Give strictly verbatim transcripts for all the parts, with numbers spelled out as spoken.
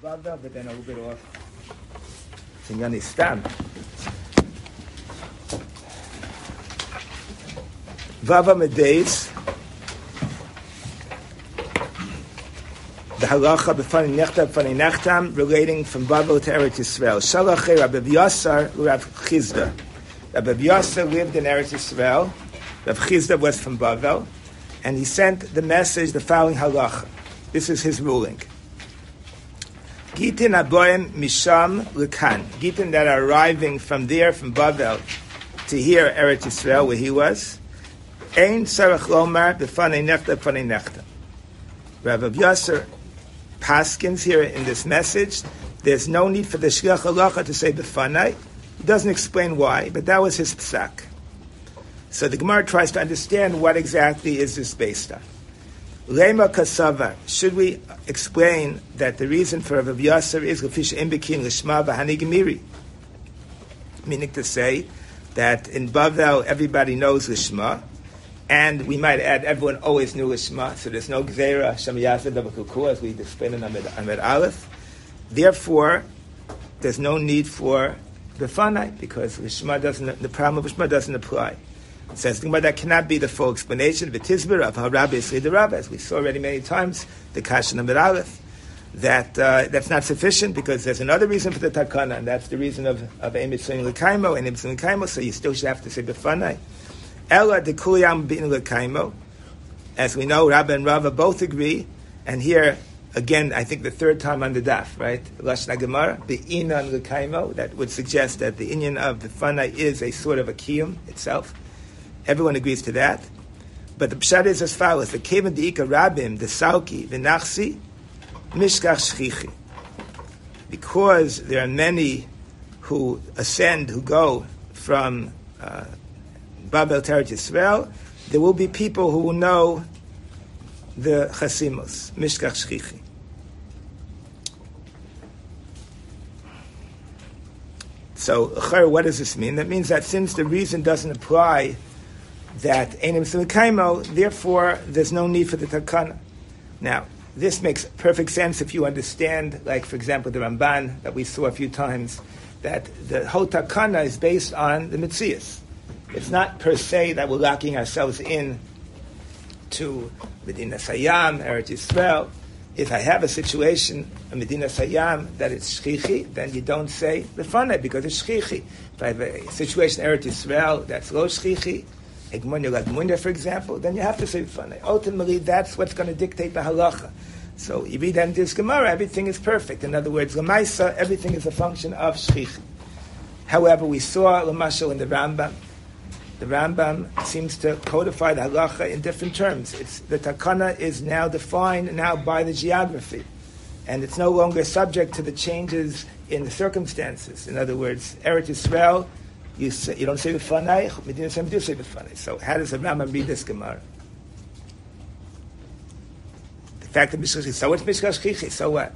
Bavel, but then a little bit off Tzingani Stam. Vava Medeis, the halacha b'fani nechtam b'fani nechtam, relating from Bavel to Eretz Yisrael. Shalachei Rabbi Yasar Rav Chizda. Rabbi Yasar lived in Eretz Yisrael. Rav Chizda was from Bavel, and he sent the message, the following halacha. This is his ruling. Gitin aboim misham lekan. Gitin that are arriving from there, from Bavel, to here, Eretz Yisrael, where he was. Ein sarach lomar b'fanei nechta b'fanei nechta. Rabbi Yasser paskins here in this message. There's no need for the shliach halacha to say b'fanei. He doesn't explain why, but that was his psak. So the Gemara tries to understand what exactly is this based on. Lema kasava. Should we explain that the reason for Rabbi Yasser is l'fish imbekin l'shma v'hani gemiri? Meaning to say that in Bavel everybody knows l'shma, and we might add everyone always knew l'shma, so there's no gzeira shem yaseh d'vakuku, as we explained in Amid Aleph. Therefore, there's no need for b'fanai, because l'shma doesn't, the problem of l'shma doesn't apply. It says that cannot be the full explanation. V'tizber of harabbis l'derab, as we saw already many times, the Kashan Amid Aleph, that uh, that's not sufficient, because there's another reason for the takana, and that's the reason of of emitzayin l'kaimo and emitzayin l'kaimo. So you still should have to say b'fanai. Ella de kuliyam bin l'kaimo. As we know, Rabba and Rava both agree, and here again, I think the third time on the daf, right? Lashon Gemara, be'inan l'kaimo. That would suggest that the inyan of the b'fanai is a sort of a kiyum itself. Everyone agrees to that. But the pshat is as follows: the kevan deika rabim, the salki, v'nachsi, mishkach shchichi. Because there are many who ascend, who go from uh, Babel to Eretz Yisrael, there will be people who will know the chasimos, mishkach shchichi. So, what does this mean? That means that since the reason doesn't apply, that Einim Simikaimo, therefore there's no need for the takana. Now, this makes perfect sense if you understand, like for example the Ramban that we saw a few times, that the whole takana is based on the Metzias. It's not per se that we're locking ourselves in to Medina Sayyam, Eretz Yisrael. If I have a situation, a Medina Sayyam, that it's shchichi, then you don't say b'fanei because it's shchichi. If I have a situation, Eretz Yisrael, that's lo shchichi, Egmonya Lagmunya, for example, then you have to say b'fanei. Ultimately, that's what's going to dictate the halacha. So you read that in this Gemara, everything is perfect. In other words, Lamaisa, everything is a function of shchichi. However, we saw Lamashal in the Rambam. The Rambam seems to codify the halacha in different terms. It's, the takana is now defined now by the geography, and it's no longer subject to the changes in the circumstances. In other words, Eretz Yisrael, you say, you don't say b'fanai, Medina Yisrael do say b'fanai. So how does the Rambam read this Gemara? The fact that Mishkash, so what's Mishkash Chichi? So what?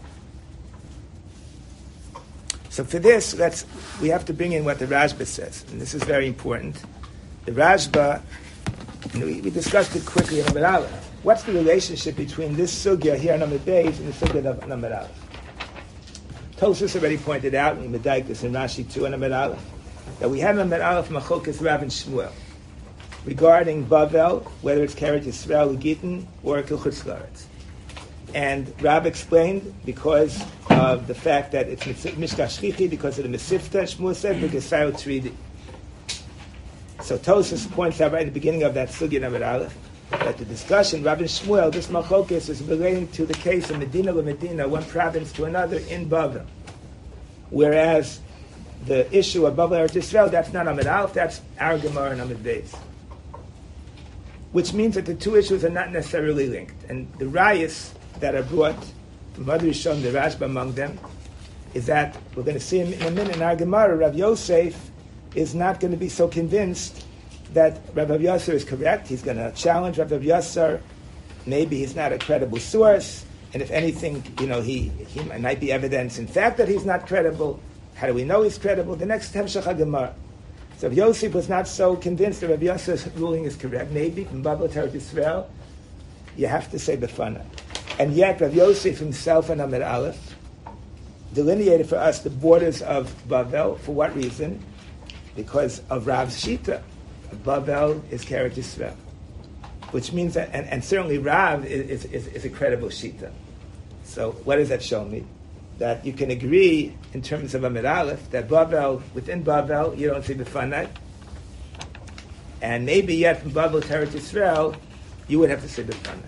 So for this, let's we have to bring in what the Rashba says, and this is very important. The Rashba, you know, we, we discussed it quickly in Amid Aleph. What's the relationship between this sugya here in Amid Beis and the sugya of Amid Aleph? Tosfos already pointed out, and Medaik this in Rashi too in Amid Aleph, that we have in Amid Aleph Machokas Rav and Shmuel regarding Bavel, whether it's Eretz Yisrael, Gittin, or Kilchutz La'aretz. And Rav explained because of the fact that it's Mishkach Shchichi, because of the Mesifta, Shmuel said, because Sayo Tridi. So Tosfos points out right at the beginning of that sugya Amid Aleph that the discussion, Rabbi Shmuel, this machokes is relating to the case of Medina to Medina, one province to another in Bavel. Whereas the issue of Bavel Eretz Yisrael, that's not Amid Aleph, that's our Gemara and Amid Beis. Which means that the two issues are not necessarily linked. And the rayas that are brought from Madhu Rishon, the Rashba among them, is that, we're going to see in a minute in our Gemara, Rav Yosef is not going to be so convinced that Rabbi Yasser is correct. He's going to challenge Rabbi Yasser. Maybe he's not a credible source, and if anything, you know, he, he might be evidence in fact that he's not credible. How do we know he's credible? The next Hemshech HaGemara. So if Yosef was not so convinced that Rabbi Yasser's ruling is correct, maybe from Babel to Eretz Yisrael, you have to say Befana. And yet Rabbi Yosef himself in Amid Aleph delineated for us the borders of Bavel. For what reason? Because of Rav's Shita. Bavel is Keret Yisrael, which means that, and, and certainly Rav is, is, is a credible Shita. So what does that show me? That you can agree in terms of Amid Aleph that Bavel, within Bavel, you don't see the Fanai. And maybe yet from Bavel to Keret Yisrael, you would have to say the Fanai.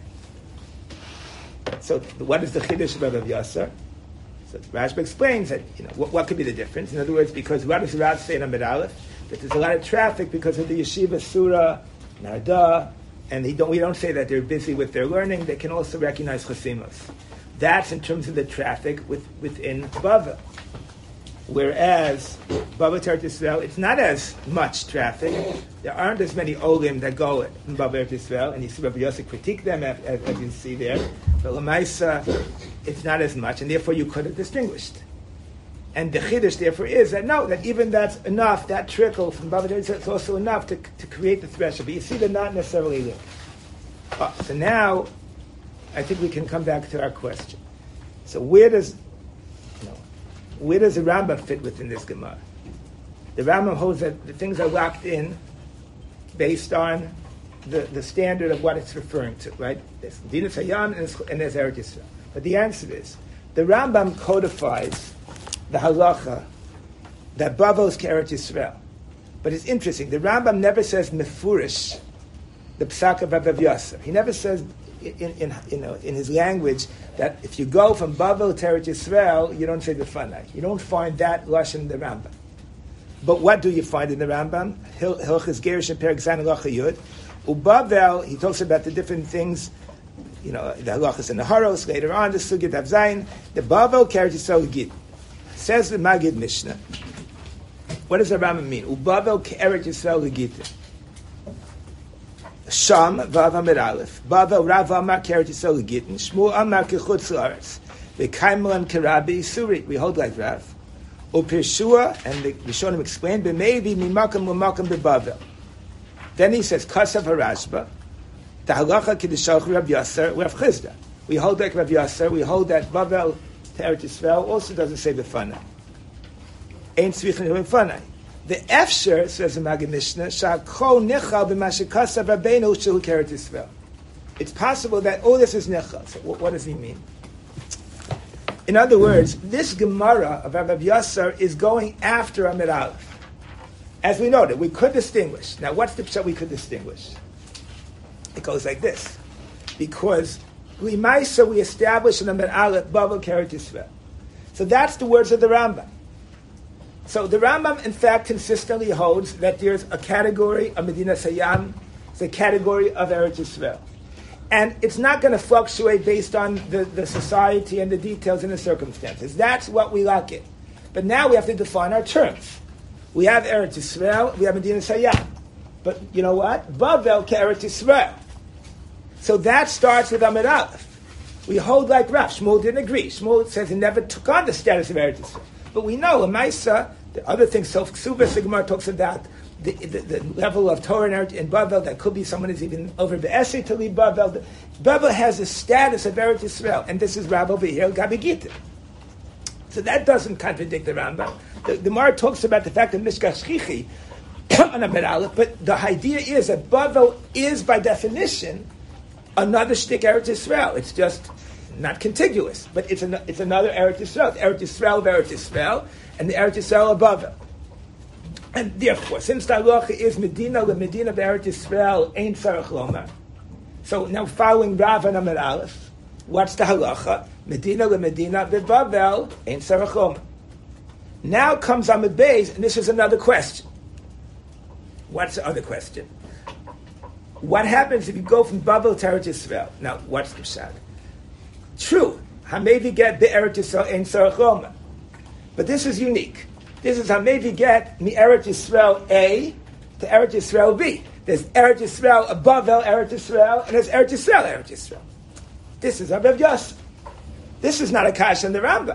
So what is the Chiddush of Rav Yasser? So Rashba explains that, you know, what, what could be the difference? In other words, because what does Rav say in Amid Aleph? That there's a lot of traffic because of the Yeshiva Surah, Narda, and he don't, we don't say that they're busy with their learning. They can also recognize Chasimus. That's in terms of the traffic with, within Bavel. Whereas Bavel Eretz Yisrael, it's not as much traffic. There aren't as many Olim that go in Bavel Eretz Yisrael, and you see Rabbi Yosef critique them as, as, as you see there. But Lamaisa, it's not as much, and therefore you could have distinguished. And the Chiddush therefore is that no, that even that's enough, that trickle from Bavel Eretz Yisrael, it's also enough to, to create the threshold. But you see they're not necessarily linked. Oh, so now, I think we can come back to our question. So where does you know, where does the Rambam fit within this Gemara? The Rambam holds that the things are locked in based on the, the standard of what it's referring to, right? There's Dinas Hayam and there's Eretz Yisrael. But the answer is, the Rambam codifies the halacha that Bavel is Eretz Yisrael. But it's interesting, the Rambam never says mefurish, the psak of Rav Yasser. He never says in, in, you know, in his language that if you go from Bavel to Eretz Yisrael, you don't say the Fanai. You don't find that lush in the Rambam. But what do you find in the Rambam? Hilchos Gerish and Perek Zayin Halacha Yud. Ubavel, he talks about the different things, you know, the halachas and the haros, later on, the Sugit Av Zayin, the Bavel, Eretz Yisrael Gid. Says the Magid Mishnah. What does the Rambam mean? Ubavel Eretz Yisrael Gid. Sham Vav Amid Aleph. Bavel Rav Amar Keret Yisrael Gittin. Shmuel Amar Kechutz La'aretz. V'kaimlan Kerabi Suri. We hold like Rav. Upirshua, and the Rishonim explained, B'meivi mimakam l'makam b'Bavel. Then he says, Kasav HaRashba. Ta'halacha k'deshalch Rav Yasser Rav Chizda. We hold like Rav Yasser. We hold that Bavel to Eretz Yisrael also doesn't say the Fanai. Ain't tzvichin doing Fanai. The Efsher, says the Magid Mishnah, Sha'kol nichal b'mashikasav Rabbeinu shel Keret Yisrael. It's possible that all this is nichal. So what, what does he mean? In other words, this Gemara of Rav Yasser is going after Amid Aleph. As we noted, we could distinguish. Now, what's the pshat we could distinguish? It goes like this. Because Limaisa we establish in Amid Aleph, Bavel Keret Yisrael. So that's the words of the Rambam. So the Rambam, in fact, consistently holds that there's a category of Medina Sayyam, it's a category of Eretz Yisrael. And it's not going to fluctuate based on the, the society and the details and the circumstances. That's what we lock in. But now we have to define our terms. We have Eretz Yisrael, we have Medina Sayyam. But you know what? Bavel Eretz Yisrael. So that starts with Amid Aleph. We hold like Rav. Shmuel didn't agree. Shmuel says he never took on the status of Eretz Yisrael. But we know, Lamaisa, the other things, Sof Ksubas, Sigmar talks about the, the, the level of Torah in Bavel, that could be someone who's even over the essay to leave Bavel. Bavel has a status of Eretz Yisrael, and this is Rav over here, Gabi Gita. So that doesn't contradict the Rambam. The, the Gemara talks about the fact that Mishkach Shchichi on Amid Aleph, but the idea is that Bavel is, by definition, another shtick Eretz Yisrael. It's just not contiguous, but it's an, it's another Eretz Yisrael. Eretz Yisrael of Eretz Yisrael, and the Eretz Yisrael above it. And therefore, since the halacha is Medina, the Medina of Eretz Yisrael ain't Sarach Lomar. So now following Rav and Amid Aleph, what's the halacha? Medina, the Medina, the Bavel ain't Sarach Lomar. Now comes Amid Beis, and this is another question. What's the other question? What happens if you go from Bavel to Eretz Yisrael? Now, what's the pshat? True, Hamevi get the Eretz Yisrael ain't Sarach Lomar. But this is unique. This is Hamevi get mi Eretz Yisrael A to Eretz Yisrael B. There's Eretz Yisrael above El Eretz Yisrael, and there's Eretz Yisrael Eretz Yisrael. This is Rav Yasser. This is not a kash in the Rambam.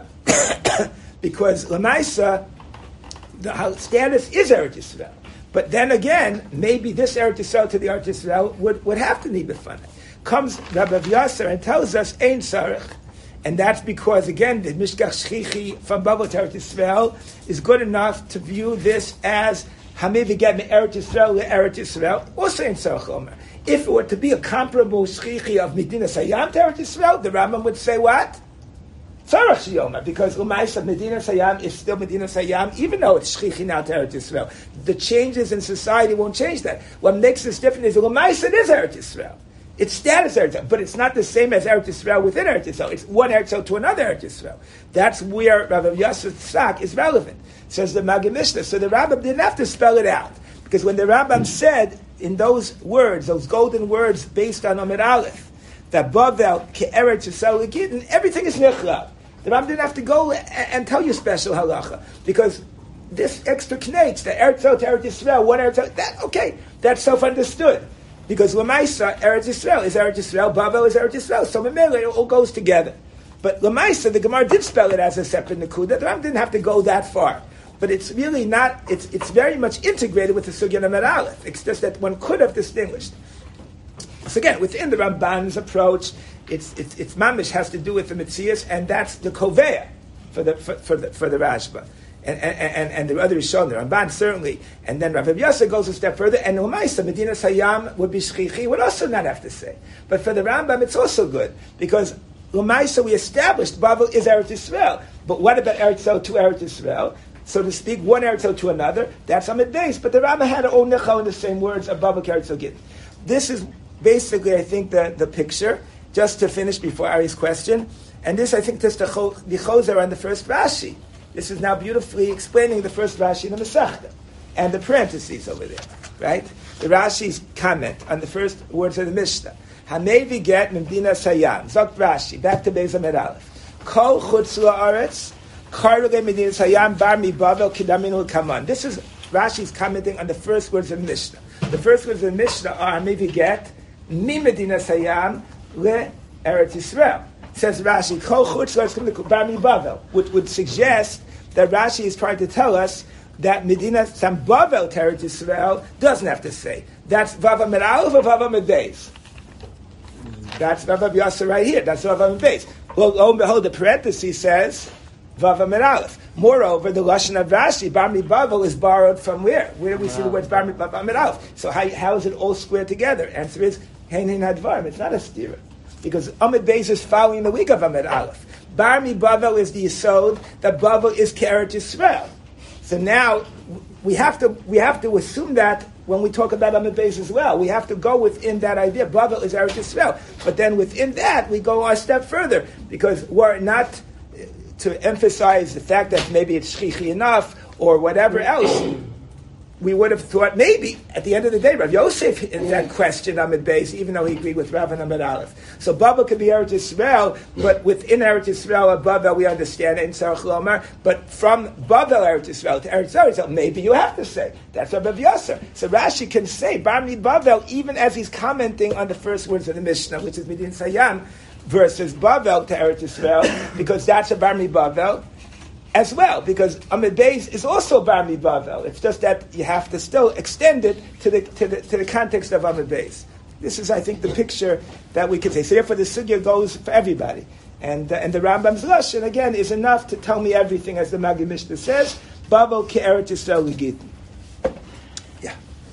Because Lamaisa, the status is Eretz Yisrael. But then again, maybe this Eretz Yisrael to the Eretz Yisrael would, would have to need b'fanai. Comes Rav Yasser and tells us, Ein Sarach, And that's because, again, the Mishkach Shchichi from Bavel to Eretz Yisrael is good enough to view this as Hamei V'Get Me'Eretz Yisrael Le'Eretz Yisrael, also in Tzarech Omer. If it were to be a comparable Shchichi of Medinas Hayam to Eretz Yisrael, the Rambam would say what? Tzarech Shiyoma, because Umayis of Medinas Hayam is still Medinas Hayam, even though it's Shchichi now to Eretz Yisrael. The changes in society won't change that. What makes this different is Umayis it is Eretz Yisrael. It's status Eretz Yisrael, but it's not the same as Eretz Yisrael within Eretz Yisrael. It's one Eretz Yisrael to another Eretz Yisrael. That's where Rav Yosef Tzak is relevant, says the Maggid Mishnah. So the Rambam didn't have to spell it out, because when the Rambam said in those words, those golden words based on Amid Aleph, that Bavel ke'eretz Yisrael Gittin, everything is nichlav. The Rambam didn't have to go and, and tell you special halacha, because this extra knates, the Eretz Yisrael to Eretz Yisrael, one Eretz Yisrael, that, okay, that's self-understood. Because Lamaisa, Eretz Yisrael is Eretz Yisrael, Bavel is Eretz Yisrael. So Memele, it all goes together. But Lamaisa, the Gemara did spell it as a separate Nakuda. The Ram didn't have to go that far. But it's really not, it's it's very much integrated with the Sugya Amid Aleph. It's just that one could have distinguished. So again, within the Ramban's approach, it's it's, it's mamish has to do with the Metzias, and that's the Koveya for the for, for the for the Rashba. And, and, and the other is shown, the Ramban certainly, and then Rav Yosef goes a step further, and Umaysa, Medinas Hayam would be Shchichi, would also not have to say. But for the Rambam, it's also good, because Umaysa, we established, Bavel is Eretz Yisrael, but what about Eretz Yisrael to Eretz Yisrael? So to speak, one Eretz Yisrael to another, that's Amid Beis, but the Rambam had all Nechal in the same words of Bavel Eretz Yisrael Gittin. This is basically, I think, the, the picture, just to finish before Ari's question, and this, I think, just the Chozer on the first Rashi. This is now beautifully explaining the first Rashi in the Masechta and the parentheses over there, right? The Rashi's comment on the first words of the Mishnah. Hamei v'get Medinas Hayam. Zok Rashi, back to Beis Amid Aleph. Kol chutz la'aretz, karugei Medinas Hayam bar mi Bavel kidaminu kaman. This is Rashi's commenting on the first words of the Mishnah. The first words of the Mishnah are Hamei v'get mi Medinas Hayam le Eretz Yisrael. Says Rashi, Kol chutz la'aretz bar mi Bavel, which would suggest that Rashi is trying to tell us that Medina Sam Bavel Eretz Yisrael doesn't have to say. That's Vav Amid Aleph or Vav Amid Beis. That's Vav Amid Yasser right here. That's Vav Amid Beis. Well, lo and behold, the parenthesis says Vav Amid Aleph. Moreover, the Lashon of Rashi, Bar Mi Bavel, is borrowed from where? Where do we see the words Bar Mi Bavel Amid Aleph? So how, how is it all squared together? Answer is Hein Hein Hadvarim. It's not a stira, because Amid Beis is following the week of Amid Aleph. Bar Mi Bavel is the Yisod, that Bavel is Eretz Yisrael. So now we have to we have to assume that when we talk about Amid Beis as well. We have to go within that idea. Bavel is Eretz Yisrael. But then within that, we go a step further, because we're not to emphasize the fact that maybe it's shchichi enough or whatever else. We would have thought maybe, at the end of the day, Rav Yosef in that question Amid Beis, even though he agreed with Rav and Amid Aleph. So Bavel could be Eretz Yisrael, but within Eretz Yisrael, above Bavel, we understand it in Tzarech Lomar. But from Bavel Eretz Yisrael to Eretz Yisrael, maybe you have to say. That's Rav Yosef. So Rashi can say, Bar Mi Bavel, even as he's commenting on the first words of the Mishnah, which is Medin Sayam, versus Bavel to Eretz Yisrael, because that's a Bar Mi Bavel as well, because Amid Beis is also Bar Mi Bavel. It's just that you have to still extend it to the to the to the context of Amid Beis. This is, I think, the picture that we could say. So therefore, the sugya goes for everybody, and uh, and the Rambam's lashon again is enough to tell me everything, as the Maggid Mishnah says. Bavel ke'eretz Yisrael Gittin. Yeah.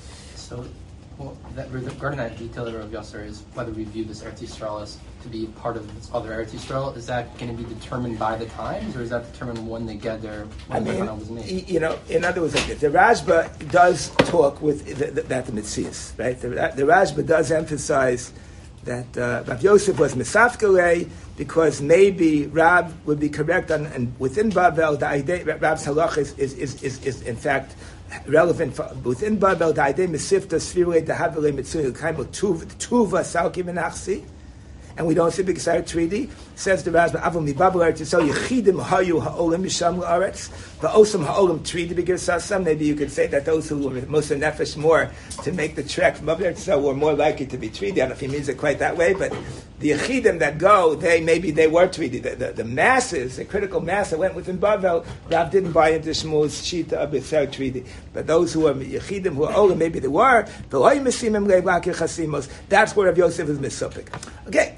So, well, that, regarding that detail that Rav Yasser is whether we view this Eretz Yisrael as to be part of this other Eretz Yisrael, is that going to be determined by the times, or is that determined when they get there? When I the mean, was made? you know, in other words, like this, the Rashba does talk with the, the, that the Metzias, right? The, the Rashba does emphasize that uh, Rav Yosef was Misafkalei, because maybe Rab would be correct on, and within Bavel, the idea, Rab's halach is, is, is, is, is in fact relevant for, within Bavel, the idea Mesifta Svirei Dahavele Mitzui Kaimo Tuva Salki Menachsi. And we don't see big side treaty. Says the Rashba, Avon Mibabel Eretz Yisrael Yechidim Hayu Ha'olim Misham La'aretz Va'osam Ha'olim Treaty B'Gir Sasam. Maybe you could say that those who were Moser Nefesh more to make the trek from Eretz Yisrael were more likely to be treaty. I don't know if he means it quite that way, but the Yechidim that go, they maybe they were treaty. The, the, the masses, the critical mass that went within Bavel, Rav didn't buy into Shmuel's Shita of B'Tzer treaty. But those who were Yechidim, who were Olim, maybe they were. That's where Rav Yosef is Misupik. Okay.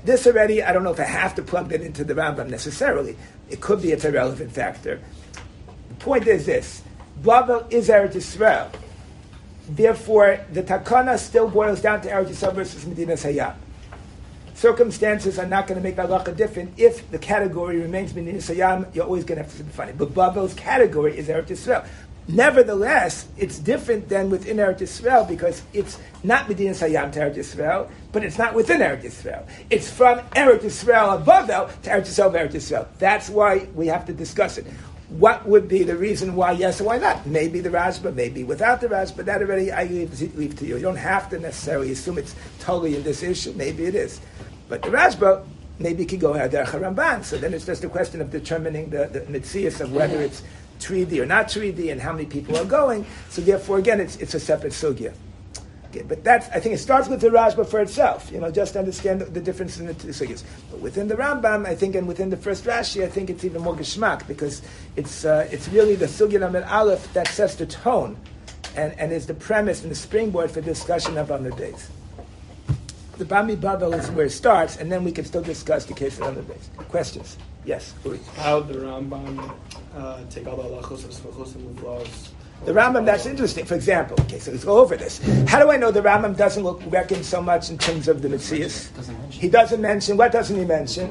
this already, I don't know if I have to plug that into the Rambam necessarily. It could be it's a relevant factor. The point is this. Bavel is Eretz Yisrael. Therefore, the takana still boils down to Eretz Yisrael versus Medinas Hayam. Circumstances are not going to make the halacha different. If the category remains Medinas Hayam, you're always going to have to define it. But Bavel's category is Eretz Yisrael. Nevertheless, it's different than within Eretz Yisrael because it's not Medinas Hayam to Eretz Yisrael, but it's not within Eretz Yisrael. It's from Eretz Yisrael of Bavel to Eretz Yisrael of Eretz Yisrael. That's why we have to discuss it. What would be the reason why yes or why not? Maybe the Rashba, maybe without the Rashba. That already I leave, leave to you. You don't have to necessarily assume it's totally in this issue. Maybe it is. But the Rashba maybe can go out there Ramban. So then it's just a question of determining the, the mitzias of whether it's treaty or not treaty and how many people are going. So therefore, again, it's it's a separate sugya. Okay, but that's, I think it starts with the Rashba for itself, you know, just to understand the, the difference in the two sugyas. But within the Rambam, I think, and within the first Rashi, I think it's even more geschmack, because it's uh, it's really the sugya Amid Aleph that sets the tone and, and is the premise and the springboard for discussion of other days. The Bami Bavel is where it starts, and then we can still discuss the case of other days. Questions? Yes, Uri. How the Rambam uh, take all the halachos of smuchos and muvlos. The Rambam, that's interesting. For example, okay, so let's go over this. How do I know the Rambam doesn't look, reckon so much in terms of the Metzias? He doesn't mention, what doesn't he mention?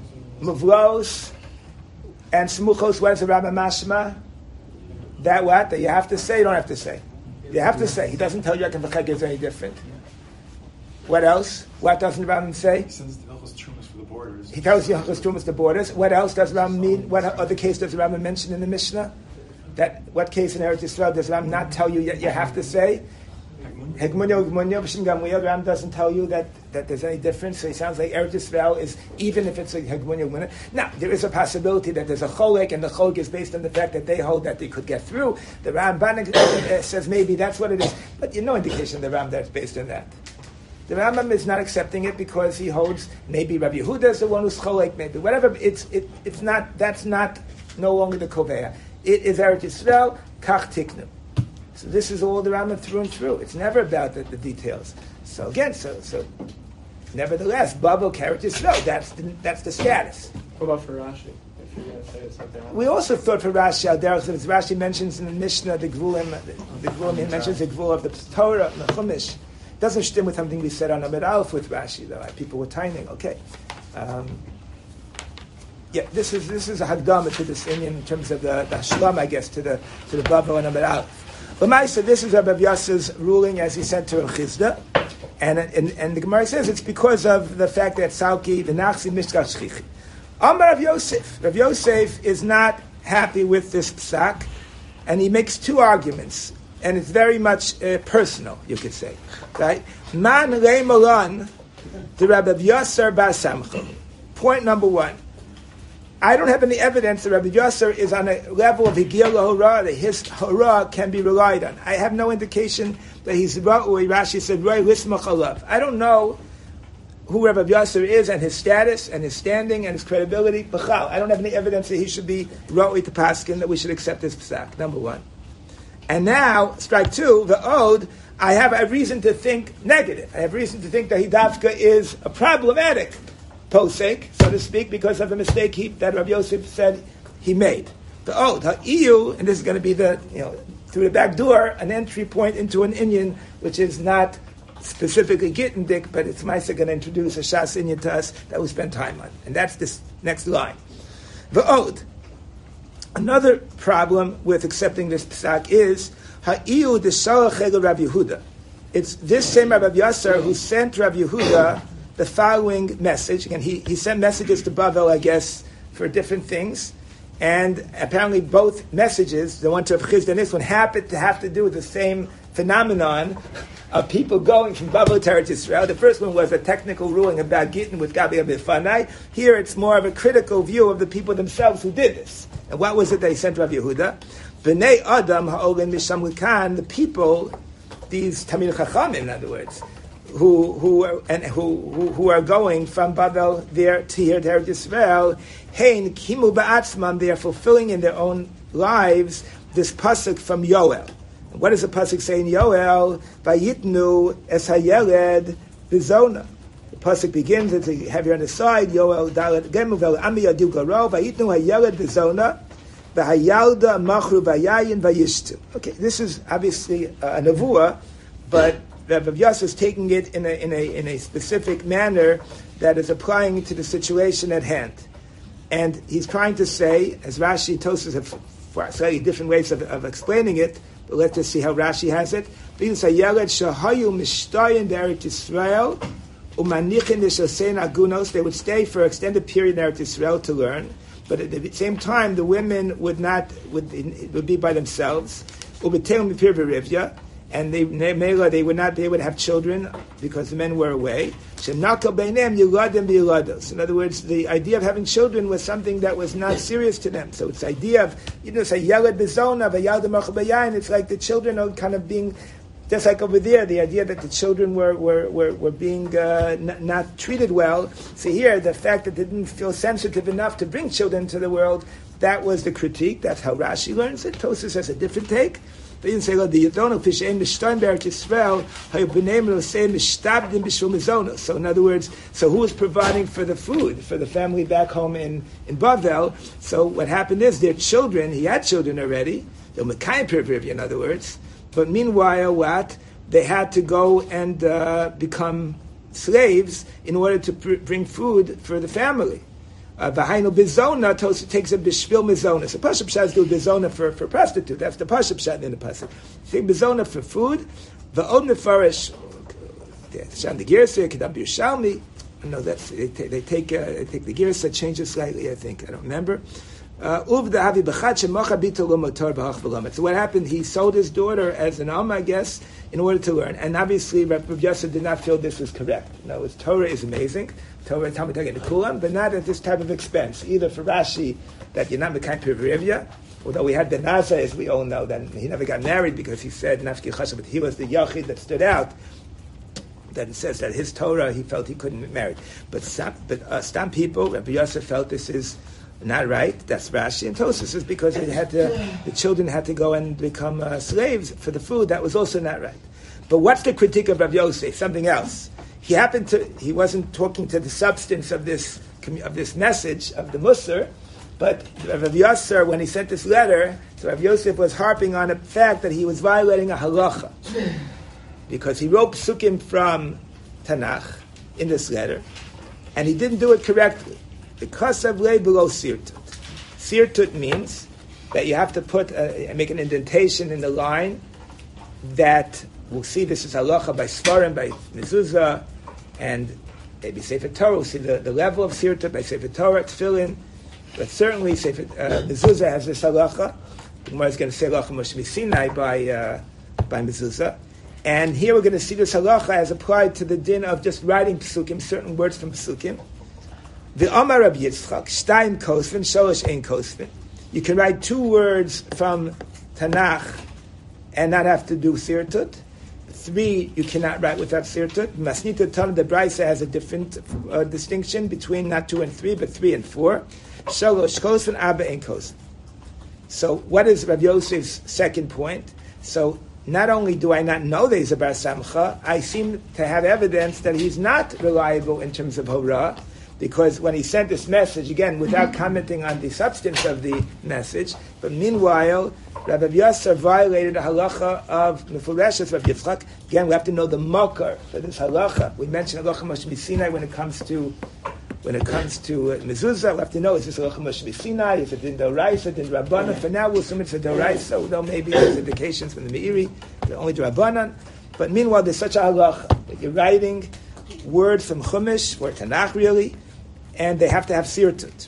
Muvlos and Smuchos, what is the Rambam mashma? That what? That you have to say, you don't have to say. You have to say. He doesn't tell you Yaakov V'chek is any different. What else? What doesn't the Rambam say? He says the Hilchos Trumas for the borders. He tells you Hilchos Trumas the borders. What else does the Rambam mean? What other case does the Rambam mention in the Mishnah? That what case in Eretz Yisrael does Ram not tell you yet you have to say? Hegmunyo, Hegmunyo, B'Shem Gamliel. Ram doesn't tell you that, that there's any difference. So he sounds like Eretz Yisrael is, even if it's a Hegmunyo, Hegmunyo. Now, there is a possibility that there's a cholek, and the cholek is based on the fact that they hold that they could get through. The Ramban uh, says maybe that's what it is. But you know indication the Ram that's based on that. The Rambam is not accepting it because he holds maybe Rabbi Yehuda is the one who's cholek, maybe whatever. It's it, it's not. That's not no longer the koveya. It is Eretz Yisrael, kach tiknu. So this is all the Rambam through and through. It's never about the, the details. So again, so so nevertheless, Bavel Eretz Yisrael. That's the, that's the status. What about for Rashi? If you're going to say something else. We also thought for Rashi, al derech, as Rashi mentions in the Mishnah, the Gvulim, the Gvulim, he mentions the Gvul of the Torah, the Chumash. Doesn't stem with something we said on Amid Aleph with Rashi, though. People were timing. Okay. Um, Yeah, this is this is a hagdama to this Indian in terms of the, the shlam, I guess, to the to the Bavel and Amid Aleph. But Ma'aseh, this is Rabbi Yosef's ruling as he said to Chizda, and, and and the Gemara says it's because of the fact that Salki the Nachsi Mishkach Shchichi. Amar Rav Yosef. Rav Yosef is not happy with this psak, and he makes two arguments, and it's very much uh, personal, you could say, right? Man rei malan to Rabbi Yosef bar Samcha. Point number one. I don't have any evidence that Rabbi Yosef is on a level of Higil Hora, that his Hora can be relied on. I have no indication that he's Ra'ui. Rashi said, Roi Lismach Alav. I don't know who Rabbi Yosef is and his status and his standing and his credibility. B'chal. I don't have any evidence that he should be Ra'ui to Paskin, that we should accept his psak, number one. And now, strike two, the Ode, I have a reason to think negative. I have reason to think that Hidavka is a problematic posek, so to speak, because of the mistake he, that Rabbi Yosef said he made. The oh, the E U, and this is going to be the, you know, through the back door, an entry point into an Inyan, which is not specifically Gittendik, but it's Maisa going to introduce a Shas Inyan to us that we spend time on. And that's this next line. The Ode. Another problem with accepting this psak is Ha'iyu Deshalach Egel Rabbi Yehuda. It's this same Rabbi Yasser who sent Rabbi Yehuda the following message. Again, he, he sent messages to Bavel, I guess, for different things. And apparently both messages, the one to Chizda and this one, happened to have to do with the same phenomenon of people going from Bavel to Eretz Yisrael. The first one was a technical ruling about Gittin with Gabi Abifanai. Here it's more of a critical view of the people themselves who did this. And what was it they sent Rabbi Yehuda? B'nei Adam ha'olin misham l'kan, the people, these Tamil Chachamim, in other words, who who are, and who, who who are going from Bavel there to here to Eretz Yisrael, hein kimu ba'atzman, they are fulfilling in their own lives this pasuk from Yoel. What does the pasuk say in Yoel? Vayitnu es hayeled bizona. pasuk begins, as you have here on the side, Yoel Dalet Gemuvel Ami Yadu Garo, Vayitnu Hayeled Bezona, Vahayalda Machru Vayayin Vayishtu. Okay, this is obviously a nevuah, but Rav Yosef is taking it in a in a in a specific manner that is applying it to the situation at hand, and he's trying to say, as Rashi Tosas have slightly different ways of, of explaining it, but let's just see how Rashi has it. They would stay for an extended period in Eretz Yisrael to learn, but at the same time, the women would not would would be by themselves. And they they would not be able to have children because the men were away. In other words, the idea of having children was something that was not serious to them. So it's the idea of, you know, say yelad bezona v'yalda machabayayin. It's like the children are kind of being, just like over there, the idea that the children were were were, were being uh, n- not treated well. So here, the fact that they didn't feel sensitive enough to bring children to the world, that was the critique. That's how Rashi learns it. Tosas has a different take. They didn't say, "Well, the Yidonu fish ain't mishtain be'eretz Yisrael hayubenem say mishtabdim b'shul mizonos." So, in other words, so who was providing for the food for the family back home in in Bavel? So, what happened is their children. He had children already. The Mekayim Pirpirv, in other words. But meanwhile, what they had to go and uh, become slaves in order to pr- bring food for the family. V'hainu bizona, Tosa takes a bishvil mizona. So pasuk pshat do bizona for for prostitute. That's the pasuk pshat in the pasuk. Take bizona for food. V'od nefarish. Shan the girsa kedam b'Yerushalmi. No, that's they take they take, uh, they take the girsa, change it slightly. I think I don't remember. Uv dahavi b'chat shemacha bito lo motar b'hach v'lamet. So what happened? He sold his daughter as an alma, I guess, in order to learn. And obviously, Rav Yosef did not feel this was correct. No, his Torah is amazing. Torah and Talmud Torah Kulam, but not at this type of expense. Either for Rashi, that you're not Mekayim Pirivya, although we had the Naza, as we all know, that he never got married because he said Nafki Chashav, but he was the Yachid that stood out. That it says that his Torah, he felt he couldn't get married. But some, but uh, some people, Rabbi Yosef felt this is not right. That's Rashi and Tosas, is because it had to, the children had to go and become uh, slaves for the food. That was also not right. But what's the critique of Rabbi Yosef? Something else. He happened to, he wasn't talking to the substance of this of this message of the Musar, but Rav Yosef, when he sent this letter, so Rav Yosef was harping on the fact that he was violating a halacha, because he wrote psukim from Tanakh in this letter, and he didn't do it correctly. Because of lay below sirtut. Sirtut means that you have to put a, make an indentation in the line that we'll see this is halacha by Svarim, by Mezuzah, and maybe Sefer Torah. We'll see the, the level of Sirtut by Sefer Torah, Tefillin, but certainly Sefer uh, Mezuzah has this halacha. The Gemara is going to say halacha Moshe Sinai by uh, by Mezuzah, and here we're going to see this halacha as applied to the din of just writing psukim, certain words from psukim. The Amar Rabbi Yitzchak, Shtayim Kosvin, Sholosh Ein Kosvin. You can write two words from Tanakh and not have to do Sirtut. Three, you cannot write without Sirtut. Masnita Tan, the Braisa has a different uh, distinction between not two and three, but three and four. Sholosh Kosvin, Abba Ein Kosvin. So what is Rabbi Yosef's second point? So not only do I not know that he's a Bar Samcha, I seem to have evidence that he's not reliable in terms of Horah, because when he sent this message, again, without commenting on the substance of the message, but meanwhile, Rabbi Yosef violated a halacha of Mefureshes Rabbi Yitzchak. Again, we have to know the makar for this halacha. We mentioned halacha Moshe Sinai when it comes to when it comes to uh, mezuzah. We have to know, is this halacha Moshe Sinai? Is it in Doraisa? Is it in Rabbanan? For now, we'll assume it's a Doraisa, although maybe there's indications from the Meiri, only the Rabbanan. But meanwhile, there's such a halacha that you're writing words from Chumash, or Tanakh really, and they have to have sirtut.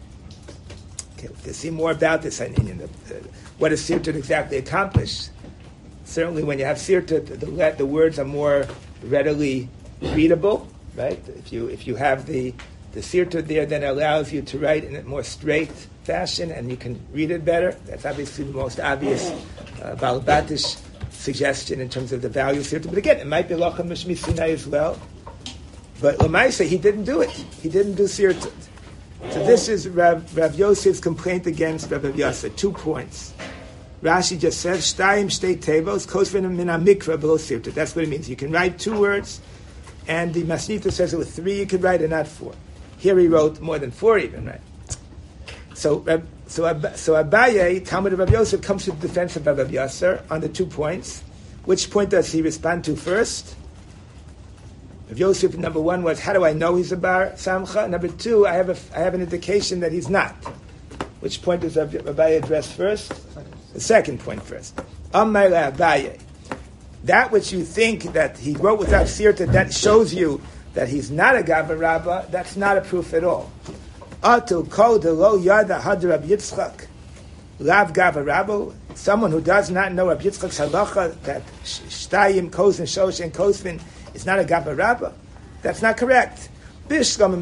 Okay, to see more about this, I mean, uh, what does sirtut exactly accomplish? Certainly, when you have sirtut, the, the words are more readily readable, right? If you if you have the the sirtut there, then it allows you to write in a more straight fashion, and you can read it better. That's obviously the most obvious uh, Balabatish suggestion in terms of the value of sirtut. But again, it might be Lacha Mishmi Sinai as well. But Lamaisa, he didn't do it. He didn't do sirtut. So this is Rav, Rav Yosef's complaint against Rav Yosef. Two points. Rashi just says, Shtayim shtei tevos, kosvin min hamikra below sirtut. That's what it means. You can write two words, and the Masnita says it was three you could write and not four. Here he wrote more than four even, right? So, so, so Abaye, Talmud of Rabbi Yosef, comes to the defense of Rabbi Yasser on the two points. Which point does he respond to first? Rabbi Yosef, number one was, how do I know he's a Bar Samcha? Number two, I have a, I have an indication that he's not. Which point does Abaye address first? The second point first. Amar Abaye. That which you think that he wrote without sirta, that shows you that he's not a Gabbar Rabbah, that's not a proof at all. Atu kol de lo yada had Rab Yitzchak lav Gabbar Rabbah, someone who does not know Rab Yitzchak's halacha that shtayim kos and shosh and kosvin is not a Gabbar Rabbah. That's not correct. If it's something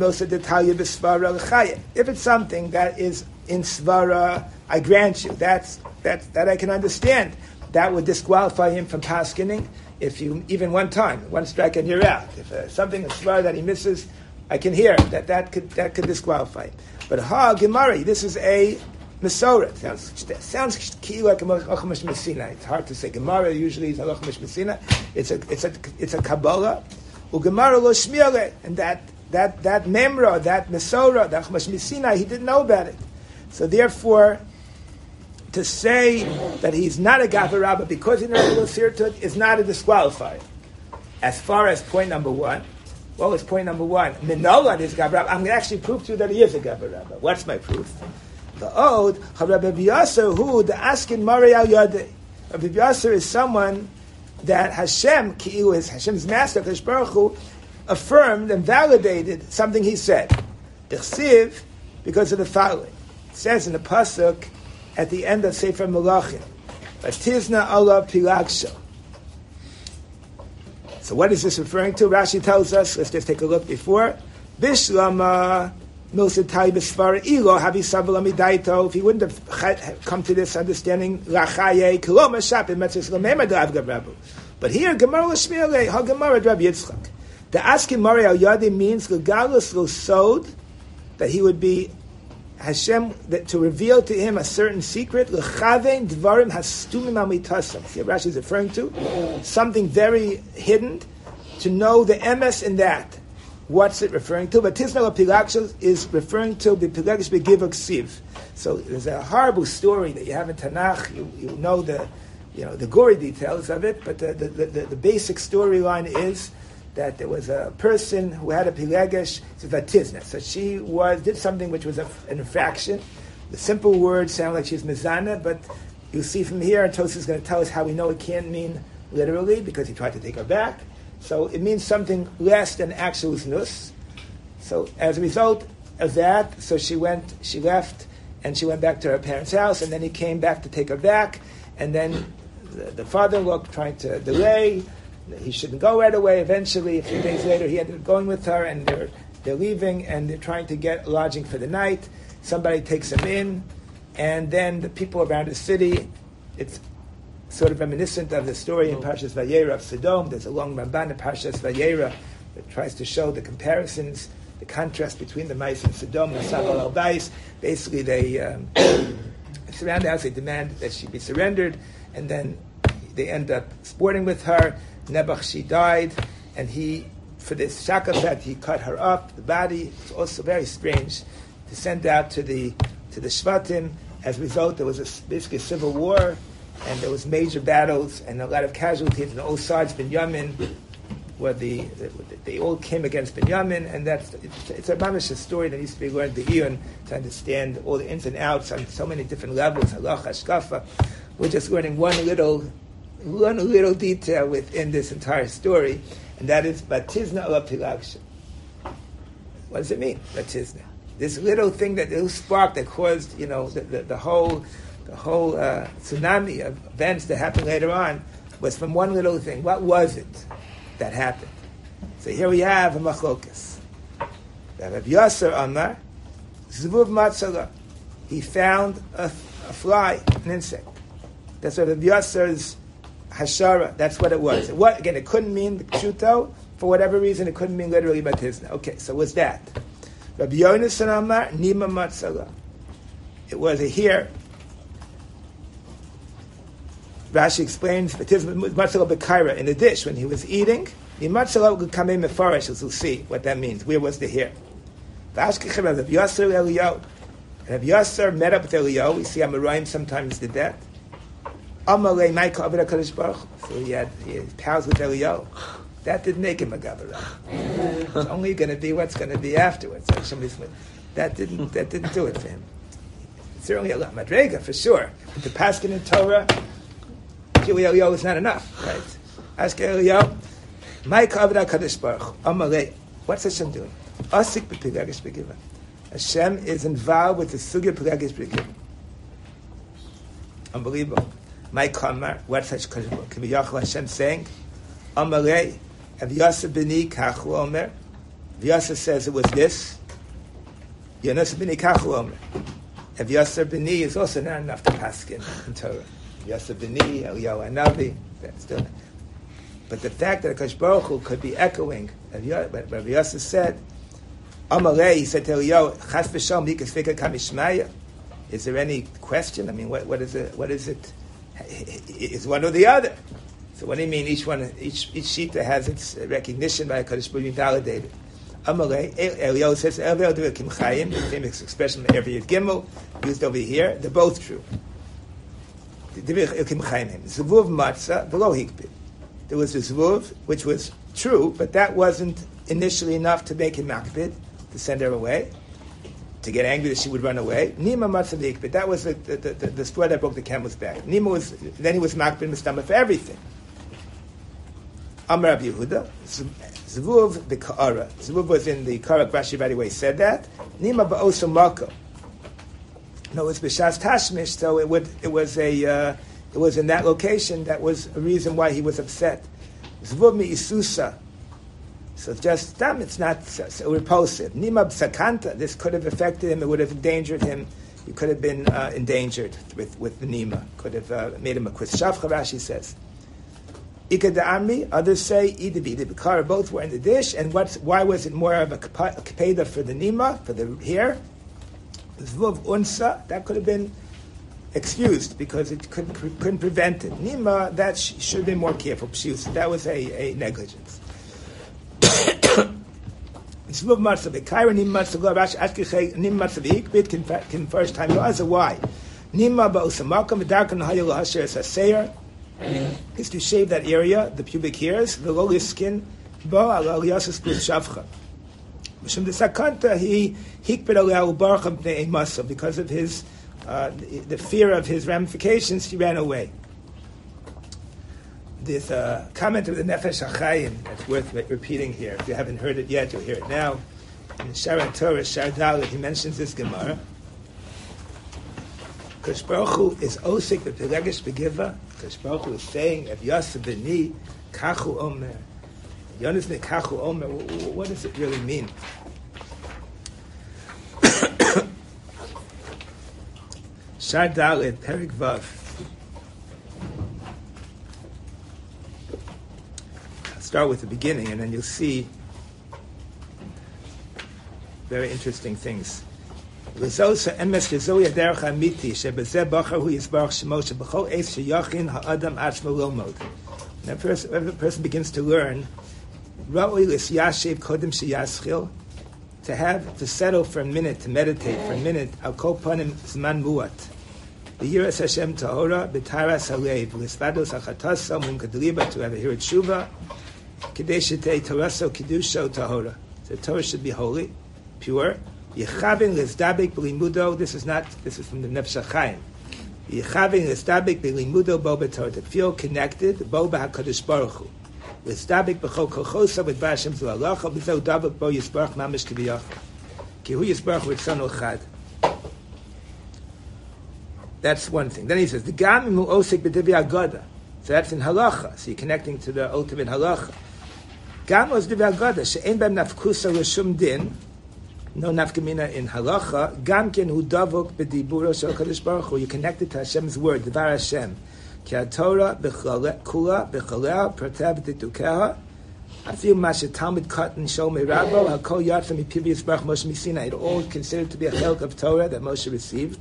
that is in svara, I grant you that's that that I can understand. That would disqualify him from paskening. If you even one time, one strike and you're out. If uh, something is svara that he misses, I can hear that that could that could disqualify him. But ha Gemara, this is a Masorah. Sounds sounds key like a Halacha Messina. It's hard to say. Gemara usually is Halacha Messina. It's a it's a it's a Kabbalah. Ugemara lo shmiele, and that that that memra, that Masorah, that Halacha Messina, he didn't know about it. So therefore, to say that he's not a Gabbar Rabbah because he knows a sirtut is not a disqualifier. As far as point number one, what was point number one? Minola is Gabbar Rabbah. I'm going to actually prove to you that he is a Gabbar Rabbah. What's my proof? The Ode, Rabbi Yasser, who the asking Mari al Yadeh. Rabbi Yasser is someone that Hashem, Ki'u is Hashem's master, Kadosh Baruch Hu, affirmed and validated something he said. D'chsiv, because of the following. It says in the pasuk at the end of Sefer Melachim, "Vatizna Allah Pilagsha." So what is this referring to? Rashi tells us. Let's just take a look before. Bishlama milsatai b'svar ilo havi savala midaito. If he wouldn't have come to this understanding, lachaye kiloma shapim metzis lamema da'av gabrabu. But here, Gemara l'shmiele ha Gemara Rabbi Yitzchak. The asking Mari al Yadi means legalus l'sod, that he would be Hashem, that to reveal to him a certain secret, l'chavein dvarim hastumim amitasam. See what Rashi is referring to? Something very hidden, to know the emes in that. What's it referring to? But Tisna Pilaksha is referring to the Pilagish Begivak Siv. So there's a horrible story that you have in Tanakh. You, you know the, you know the gory details of it, but the the, the, the basic storyline is that there was a person who had a Pilagish Vatizna. So she was did something which was a, an infraction. The simple words sound like she's Mizana, but you'll see from here, and Tosfos is going to tell us how we know it can't mean literally, because he tried to take her back. So it means something less than actual znus. So as a result of that, so she went, she left, and she went back to her parents' house, and then he came back to take her back, and then the, the father-in-law trying to delay. He shouldn't go right away. Eventually, a few days later, he ended up going with her, and they're they're leaving, and they're trying to get lodging for the night. Somebody takes him in, and then the people around the city, it's sort of reminiscent of the story in Parshas Vayera of Sodom. There's a long Ramban in Parshas Vayera that tries to show the comparisons, the contrast between the mice in Sodom and Sabal al-Bais. Basically, they um, surround the house, they demand that she be surrendered, and then they end up sporting with her. Nebuch, she died, and he, for this shakafet, he cut her up, the body. It's also very strange to send out to the to the Shvatim. As a result, there was a, basically a civil war, and there was major battles and a lot of casualties on all sides. Binyamin, where the, the they all came against Binyamin, and that's it's, it's a mamish story that needs to be learned the Iyun to understand all the ins and outs on so many different levels. Halach, hashkafa. We're just learning one little one little detail within this entire story, and that is Batizna ala Pilagsha. What does it mean, Batizna? This little thing, that little spark that caused, you know, the, the, the whole the whole uh, tsunami of events that happened later on was from one little thing. What was it that happened? So here we have a machlokas. Rabbi Yasser Amar, Zvuv Matzala. He found a, a fly, an insect. That's Rabbi Yasser's hashara. That's what it was. It, what, again, it couldn't mean the pshuto. For whatever reason, it couldn't mean literally batizna. Okay, so what's that? Rabbi Yonasan Amar, Nima Matzala. It was a here. Rashi explains batizna matzala b'kaira, in a dish when he was eating. Mimatzalo Kamei Mefarish, as we'll see what that means. Where was the here? V'ashkechem Rav Yasser Eliyahu. Rav Yasser met up with Eliyahu. We see Amoraim sometimes did that. Amalei Maika Aved HaKadosh Baruch Hu. So he had, he had pals with Eliyahu. That didn't make him a Gavara. It's only going to be what's going to be afterwards. Like somebody's, that didn't that didn't do it for him. It's certainly a Madrega for sure. But the Paskin in Torah, Eliyahu is not enough, right? Ask Eliyahu, Maika Aved HaKadosh Baruch Hu. Amalei, what's Hashem doing? Asik b'pilagish b'giva. Hashem is involved with the sugya pilagish b'giva. Unbelievable. My kamar, what's Hashem? Can be Yachal Hashem saying, Amalei, Av Yasser b'ni kachu omer. Yasser says it was this. Yonas b'ni kachu omer. Av Yasser b'ni is also not enough to paskin in Torah. Yasser b'ni, Eliyahu Hanavi, that's still not. But the fact that Akash Baruch Hu could be echoing, what Rav Yasser said, Amalei, he said to Eliyahu, Chas v'sham likas fika kamishmaya. Is there any question? I mean, what, what is it? What is it? It's one or the other. So what do you mean? Each one, each each shita has its recognition by Hakadosh Baruch Hu validated. Amalei, Eliyahu says, Elvel Devakim Chayim, the famous expression of every Gimel used over here. They're both true. Devakim Chayim, Zvuv Matzah, V'lo Hikpid. There was a Zvuv, which was true, but that wasn't initially enough to make him makpid, to send her away, to get angry that she would run away. Nima Matzah Hikpid, that was the, the, the, the straw that broke the camel's back. Nima was, then he was makpid Mistama for everything. Amar Rabbi Yehuda, Zvuv b'Ka'ara. Zvuv was in the Karak, Rashi right away said that. Nima ba'osa Mako. No, it's b'Shas Tashmish, so it would, it was a, uh, it was in that location that was a reason why he was upset. Zvuv mi'isusa. So just, damn, it's not so repulsive. Nima b'Sakanta, this could have affected him, it would have endangered him. He could have been uh, endangered with, with the Nima. Could have uh, made him a quiz. Shavcha, Rashi says. Ika da'amri, others say, Ida b'Ida b'Kara, both were in the dish, and what's, why was it more of a kapeda for the Nima, for the hair? Zvuv unsa, that could have been excused, because it couldn't, couldn't prevent it. Nima, that sh- should have been more careful. That was a, a negligence. Zvuv matzah b'Kara, Nima matzah lo, Rashi ashkechei, Nima matzah b'Ikbit, can first time, no, why? Nima ba'osamakam, v'darkan hayel ha'asher es ha'seir, is to shave that area, the pubic hairs, the lowly skin, bo al yasas plus shavcha. Mishum de sakanta, he hikped al barcham bnei masa, because of his uh, the, the fear of his ramifications, he ran away. There's a comment of the Nefesh HaChaim that's worth repeating here. If you haven't heard it yet, you'll hear it now. In Sharat Torah, Shar Dalet, he mentions this Gemara. Kadosh Baruch Hu is osik b'pilegish b'giva. Kadosh Baruch Hu is saying, "Ev Yasser b'ni kachu omer." Yonas ne kachu omer. What does it really mean? Shar Dalet, Perik Vav. I'll start with the beginning, and then you'll see very interesting things. L'zosa emes shezohi aderech ha'amiti shebezeh bachar hu yisbarach shemo shebachol eis sheyachin ha'adam atzmo lomod. When a person, when a person begins to learn, ra'oi l'syashiv kodem sheyaschil, to have, to settle for a minute, to meditate for a minute, al kol panim zman muat. B'yiras Hashem tahora, b'taras halev, l'svados ha'chatasam, l'mkadliba, to have a hirat shuva, k'dei shetei toraso kiddusho tahora. The Torah should be holy, pure. Yechavin lezdabik b'limudo. This is not. This is from the Nefesh HaChaim. Yechavin lezdabik b'limudo bo b'Torah. To feel connected bo b'Hakadosh Baruch Hu. Lezdabik b'chol kolchosa with B'Hashem z'alacha b'zeu davik bo yisbarach mamish k'biyach. Ki hu yisbarach v'tzon ochad. That's one thing. Then he says the gam imu osik b'divi agoda. So that's in halacha. So you're connecting to the ultimate halacha. Gam was divi agoda she'en b'em nafkusa l'shum din. No nafkamina in halacha. Gamkin hu davok b'diburo shel Kadosh Baruch Hu. You're connected to Hashem's word, Devar Hashem. Ki haTorah kula b'chalea pratev titukeha. Afil mashe Talmud katan shol me'rabo hakol yatsa mipiv yisbarach Moshe Misina. It all considered to be a chelk of Torah that Moshe received.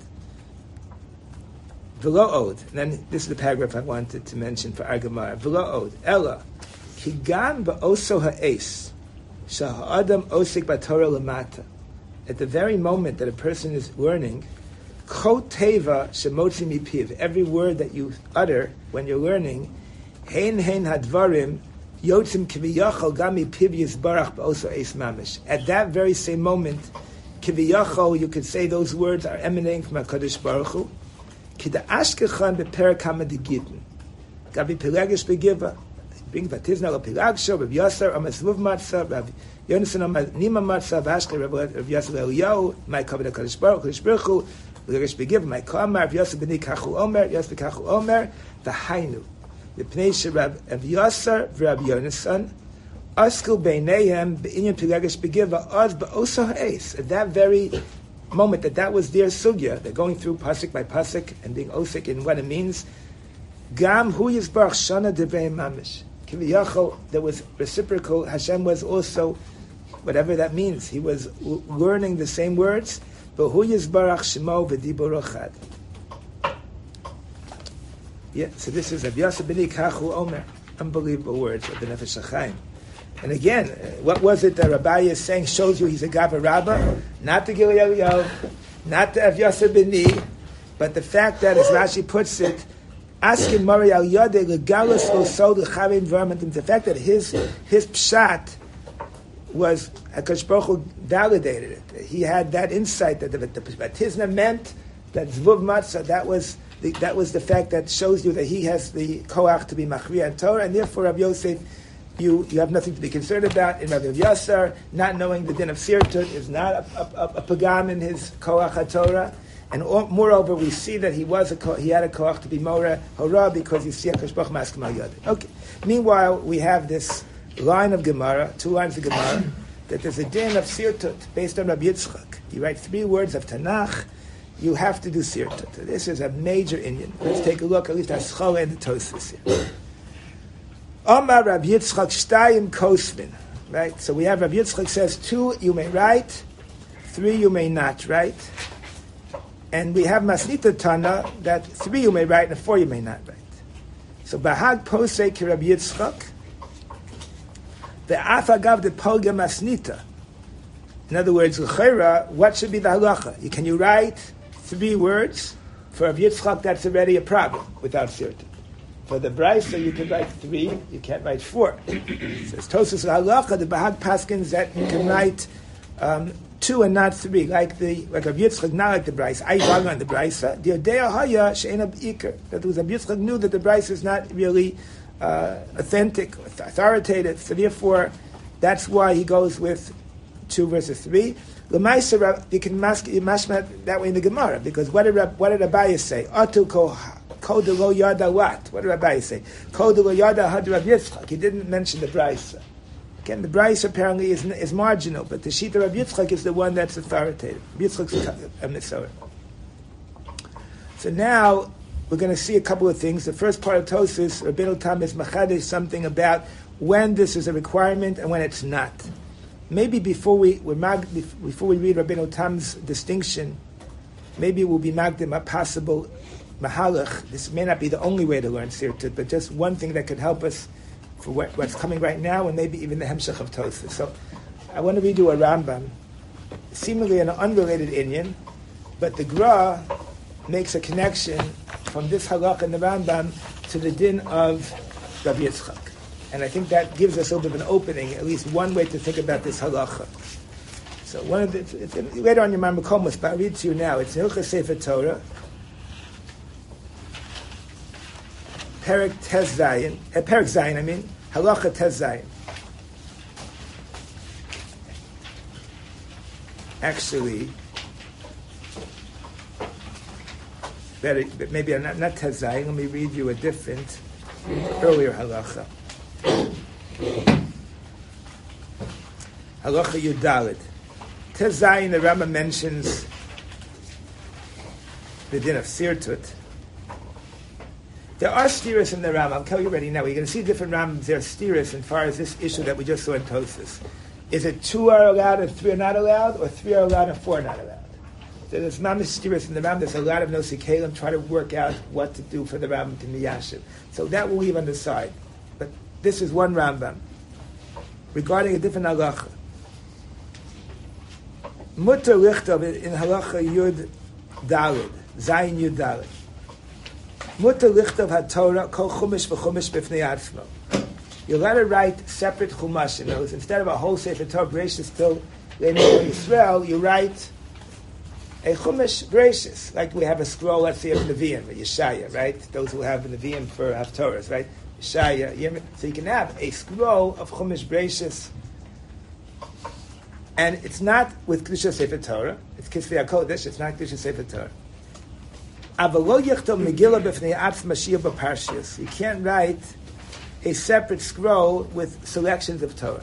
V'lo od. And then this is the paragraph I wanted to mention for our Gemara. V'lo od. Ella Kigan ba'oso ha'es, shaha'adam osik b'torah lamata. At the very moment that a person is learning, Ko teva shemotzi mipiv. Every word that you utter when you're learning, hein hein hadvarim yotzim kiviyachol gam mipiv yisbarach ba'oso eis mamish. At that very same moment, kiviyachol, you could say those words are emanating from HaKadosh Baruch Hu. Kida ashkechan beperak hamadegitn. Gabi pelagish begiva. Bring vatizna lo pelagsho, Rav Yasser amasluv matzah, Rav Yonasan amanima matzah, Vashke Rav Yasser Eliyahu, my covenant HaKadosh Baruch Hu, HaKadosh Baruch Hu, pelagish begiva, my kamar, Rav Yasser b'ni kachu omer, Yasser kachu omer, v'hainu. The pnei Rav Yasser v'Rav Yonasan, askil beinayhem b'inyan pelagish begiva, az ba'osa ha'es. At that very moment that that was their sugya, they're going through pasuk by pasuk and being osik in what it means. Gam hu yisbarach shana devei mamish. Kiviyachol, there was reciprocal. Hashem was also, whatever that means, he was l- learning the same words. But hu yisbarach shemo v'dibur ochad. Yeah, so this is Rav Yasser b'ni kachu omer. Unbelievable words of the Nefesh HaChaim. And again, what was it that Rabbi is saying shows you he's a Gava Rabbah? Not the Gilui Eliyahu, not the Rav Yasser b'ni, but the fact that, as Rashi puts it, asking Mari al Yodeh legalus osod lechavim vermentim. The fact that his his pshat was HaKadosh Baruch Hu validated it. He had that insight that the, the Batizna meant that Zvuv Matzah. That was the, that was the fact that shows you that he has the koach to be machriya and Torah, and therefore Rav Yosef, you you have nothing to be concerned about. In Rav Yasser, not knowing the din of Sirtut is not a, a, a, a pagam in his koach HaTorah. And all, moreover, we see that he was a he had a koach to be Mora Hora because you see HaKadosh Baruch Hu maskim al yodeh. Okay. Meanwhile, we have this line of Gemara, two lines of Gemara, that there's a din of Sirtut based on Rabbi Yitzchak. You write three words of Tanakh, you have to do Sirtut. This is a major inyan. Let's take a look at least at Schola and the Tosfos here. Omar Rabbi Yitzchak Shtayim Kosvin. Right? So we have Rabbi Yitzchak says two you may write, three you may not write. And we have Masnita Tana that three you may write and four you may not write. So Bahag Posei Ki Rabbi Yitzchak, the Afagav the Polga Masnita. In other words, L'chera, what should be the halacha? You, can you write three words? For Rabbi Yitzchak, that's already a problem without Sirtut. For the Brisa, you can write three, you can't write four. It says Tosfos halacha, the Bahag Paskins that you can write um, two and not three, like the like Rabbi Yitzchak, not like the Brisa. I bang on the Brisa. The Odea Haya she'ena b'ikar. That was Rabbi Yitzchak knew that the Brisa is not really uh, authentic, authoritative. So therefore, that's why he goes with two versus three. L'maisa, you can mask mashmat that way in the Gemara because what did what did Rabbi say? Atu ko ko de lo yada what? What did Rabbi say? Ko de lo yada had Rabbi Yitzchak. He didn't mention the Brisa. Again, the Brisa apparently is, is marginal, but the Shita of Yitzchak is the one that's authoritative. Yitzchak's a Mitzvah. So now we're going to see a couple of things. The first part of Tosfos, Rabbeinu Tam is machadish something about when this is a requirement and when it's not. Maybe before we we're mag, before we read Rabbeinu Tam's distinction, maybe we'll be magdim a possible mahalach. This may not be the only way to learn Sirtut, but just one thing that could help us for what, what's coming right now, and maybe even the Hemshech of Tosfos. So, I want to read you a Rambam, seemingly an unrelated inyan, but the Gra makes a connection from this halach in the Rambam to the din of Rabbi Yitzchak, and I think that gives us a little bit of an opening, at least one way to think about this halacha. So, one of the it's, it's, later on your Makomos, but I read to you now. It's Hilchos Sefer Torah, Perek Tez Zayin, uh, Perek Zayin, I mean, Halacha Tez Zayin. Actually, better, maybe not, not Tez Zayin, let me read you a different, earlier Halacha. Halacha Yudalit. Tez Zayin, the Rambam mentions the din of Sirtut. There are steers in the Ram. I'll tell you already now. You're going to see different Rams. There are steers as far as this issue that we just saw in Tosfos. Is it two are allowed and three are not allowed, or three are allowed and four are not allowed? So there's mamish steers in the Ram. There's a lot of nosei kelim try to work out what to do for the Ram to miyashiv. So that we'll leave on the side. But this is one Rambam regarding a different halacha. Mutter lichtov in halacha Yud Daled, Zayin Yud Daled. Mutter lichtov haTorah kol chumash v'chumash b'fnei atzmo. You're allowed to write separate chumash. In other words, instead of a whole sefer Torah, Bereshis till Le'nei Yisrael, you write a chumash Bereshis, like we have a scroll, let's say, of Nevi'im, Yeshaya, right? Those who have Nevi'im for Haftorahs, right? Yeshaya, Yirmiyah. So you can have a scroll of chumash Bereshis. And it's not with Kedusha Sefer Torah. It's Kisvei HaKodesh. It's not Kedusha Sefer Torah. Avalo yichtom Megillah b'fnei atz Mashiach b'Parshiyos. You can't write a separate scroll with selections of Torah.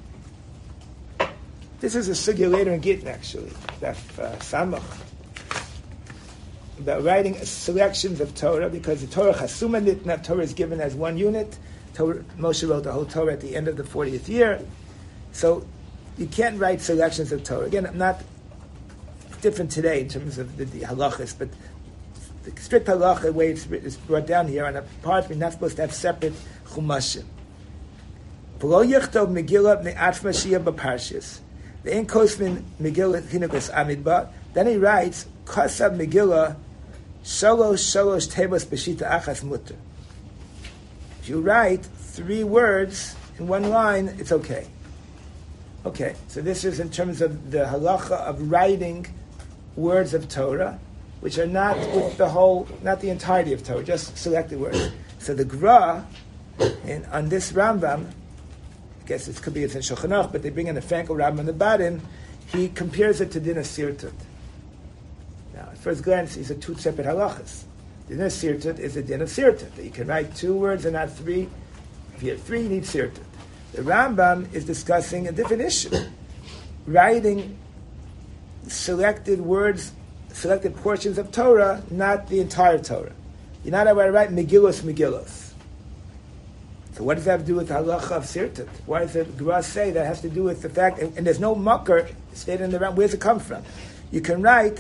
This is a sugya later in Gittin, actually. Daf uh, Samach. About writing selections of Torah, because the Torah Chasuma Nitna, Torah is given as one unit. Torah, Moshe wrote the whole Torah at the end of the fortieth year. So you can't write selections of Torah. Again, I'm not different today in terms of the, the halachas, but the strict halacha, the way it's, it's brought down here, and apart, we're not supposed to have separate chumashim. V'lo yichtov Megillah b'nei atz Mashiach b'Parshiyos. The Ein Kosmin Megillah Chinukas Amidba. Then he writes, Kasav Megillah Shalosh Shalosh Tebos B'Shita Achas Mutter. If you write three words in one line, it's okay. Okay, so this is in terms of the halacha of writing words of Torah, which are not with the whole, not the entirety of Torah, just selected words. So the Gra, in, on this Rambam, I guess it could be it's in Shulchan Aruch, but they bring in the Frankel Rambam in the Badim, he compares it to Din HaSirtut. Now, at first glance, these are two separate halachas. Din HaSirtut is a Din of Sirtut, that you can write two words and not three. If you have three, you need Sirtut. The Rambam is discussing a different issue. Writing selected words, selected portions of Torah, not the entire Torah. You're not allowed to write Megillos, Megillos. So what does that have to do with the halacha of Sirtut? Why does the Gemara say that has to do with the fact, and, and there's no makar stated in the Rambam, where does it come from? You can write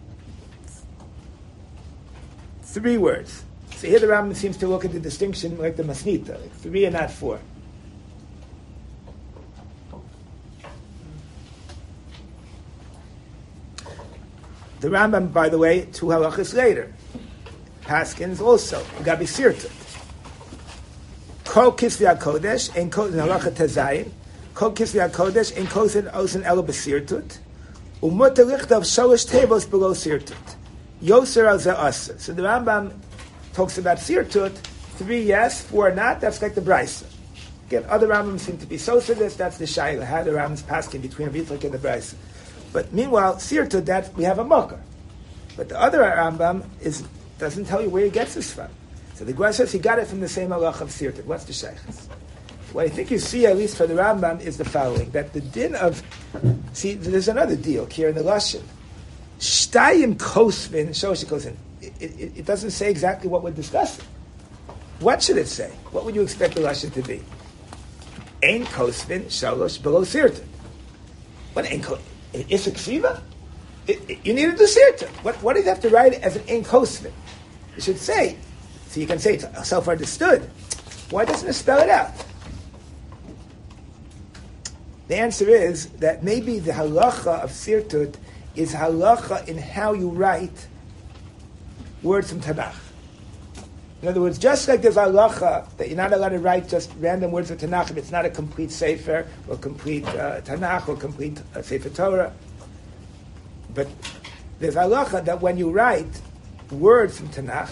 three words. So here the Rambam seems to look at the distinction like the Masnita, like three and not four. The Rambam, by the way, two halachas later, Paskins also, Gabi Sirtut. Kol Kisvei HaKodesh, ein kosin halacha tezayin. Kol Kisvei HaKodesh, ein kosin osin elo b'sirtut. Umutter lichtav sholosh tevos below sirtut. Yoser al ze aser. So the Rambam talks about sirtut, three yes, four not. That's like the Brisa. Again, other Rambams seem to be so to this. That's the Shaila. How the Rambam's passing between Yitzchak and the Brisa. But meanwhile, sirtut, that we have a makar. But the other Rambam is doesn't tell you where he gets this from. So the Gemara says he got it from the same halach of Sirtut. What's the shaykhs? What I think you see, at least for the Rambam, is the following: that the din of, see, there's another deal here in the lashon. Shtayim kosvin shows it goes in. It, it, it doesn't say exactly what we're discussing. What should it say? What would you expect the lashon to be? Ein kosvin shalosh below Sirtut. What ein kosvin? Is it ksiva? You need to do Sirtut. What, what do you have to write as an ein kosvin? You should say. So you can say it's self-understood. Why doesn't it spell it out? The answer is that maybe the halacha of Sirtut is halacha in how you write words from Tanakh. In other words, just like there's halacha that you're not allowed to write just random words of Tanakh if it's not a complete Sefer or complete uh, Tanakh or complete uh, Sefer Torah. But there's halacha that when you write words from Tanakh,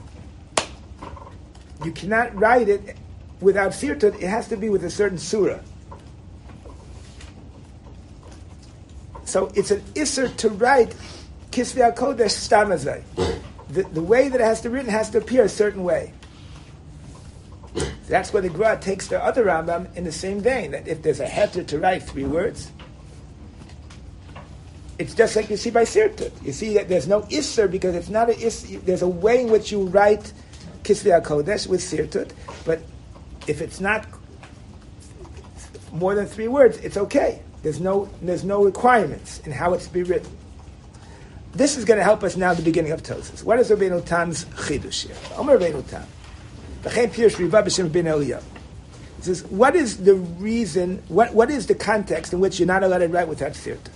you cannot write it without Sirtut. It has to be with a certain surah. So it's an isser to write Kisvei HaKodesh Stamazai. The, the way that it has to be written has to appear a certain way. That's why the Gra takes the other Rambam in the same vein, that if there's a heter to write three words, it's just like you see by Sirtut. You see that there's no isser because it's not a isser. There's a way in which you write Kisvei HaKodesh with Sirtut, but if it's not more than three words, it's okay. There's no there's no requirements in how it's to be written. This is going to help us now at the beginning of Tosfos. What is Rabbeinu Tam's chidush here? Omer Rabbeinu Tam. V'chein pirush riva b'shem Rabbeinu Eliyahu. He says, what is the reason, what, what is the context in which you're not allowed to write without sirtut?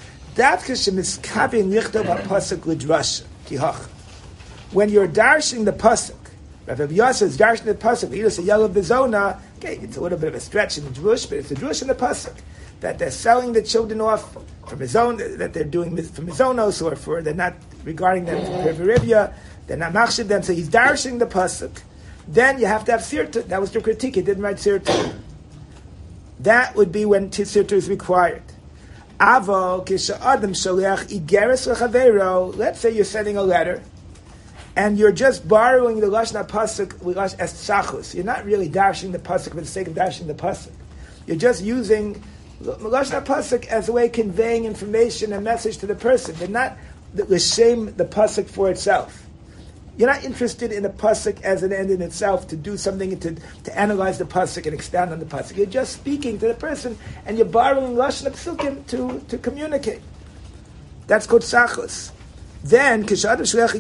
When you're darshing the pasuk, Rav Yosef is darshing the pasuk, you say Yalav Bezona, okay, it's a little bit of a stretch in the Drush, but it's a Drush in the pasuk, that they're selling the children off for Mizon, that they're doing for Mizonos, or for, they're not regarding them for Perverivia, they're not machshid them, so he's darshing the pasuk. Then you have to have sirtut. That was the critique, he didn't write sirtut. That would be when sirtut is required. Avo, kisha adam shaliach igeres lechavero, let's say you're sending a letter, and you're just borrowing the lashon pasuk as tzachus. You're not really dashing the pasuk for the sake of dashing the pasuk. You're just using lashon pasuk as a way of conveying information and message to the person. You're not l'shem the pasuk for itself. You're not interested in the pasuk as an end in itself to do something to, to analyze the pasuk and expound on the pasuk. You're just speaking to the person, and you're borrowing lashon psukim to to communicate. That's called tzachus. Then, what's the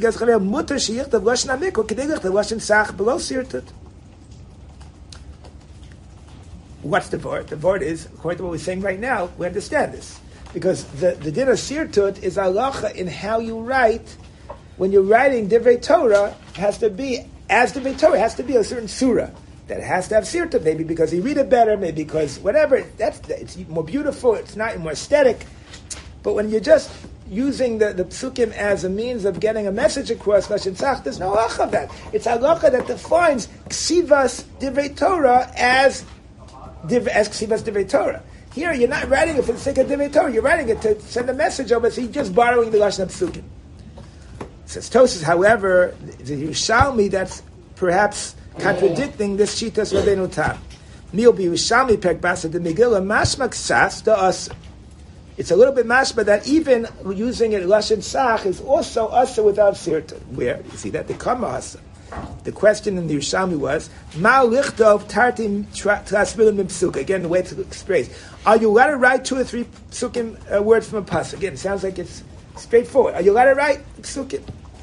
word? The word is, according to what we're saying right now, we understand this. Because the, the din of sirtut is halacha in how you write. When you're writing divrei Torah, it has to be, as divrei Torah, it has to be a certain surah. That has to have sirtut, maybe because you read it better, maybe because whatever, that's, it's more beautiful, it's not more aesthetic. But when you're just using the, the psukim as a means of getting a message across, there's no halacha of that. It's halacha that defines ksivas divrei Torah as, div, as ksivas divrei Torah. Here, you're not writing it for the sake of divrei Torah, you're writing it to send a message over, so you're just borrowing the lashon of psukim. Says Tosas, however, the Yerushalmi, that's perhaps contradicting this Shitas Rabbeinu Tam. Mil be Yerushalmi pek basa de Megillah mashma ksas da us. It's a little bit mashma that even using it lashon sach is also asa without sirtut. Where you see that the kama asa. The question in the Yerushalmi was ma lichtov tartim trasmilim psuka. Again, the way to express. Are you allowed to write two or three psukim uh, words from a pasuk? Again, it sounds like it's straightforward. Are you allowed to write psukim?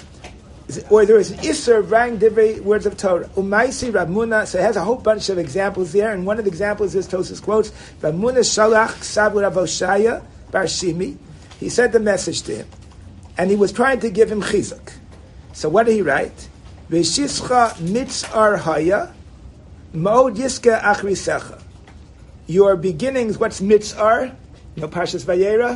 Or there is an isser of writing divrei words of Torah. Umaisi Ramuna, so it has a whole bunch of examples there, and one of the examples is Tosas quotes, Ramuna Shalach Savu Rav Hoshaya Bar Shimi. He said the message to him, and he was trying to give him chizuk. So what did he write? Veshischa mitzar haya, ma'od yiska achrisecha. Your beginnings, what's mitzar? You know Parshas Vayera?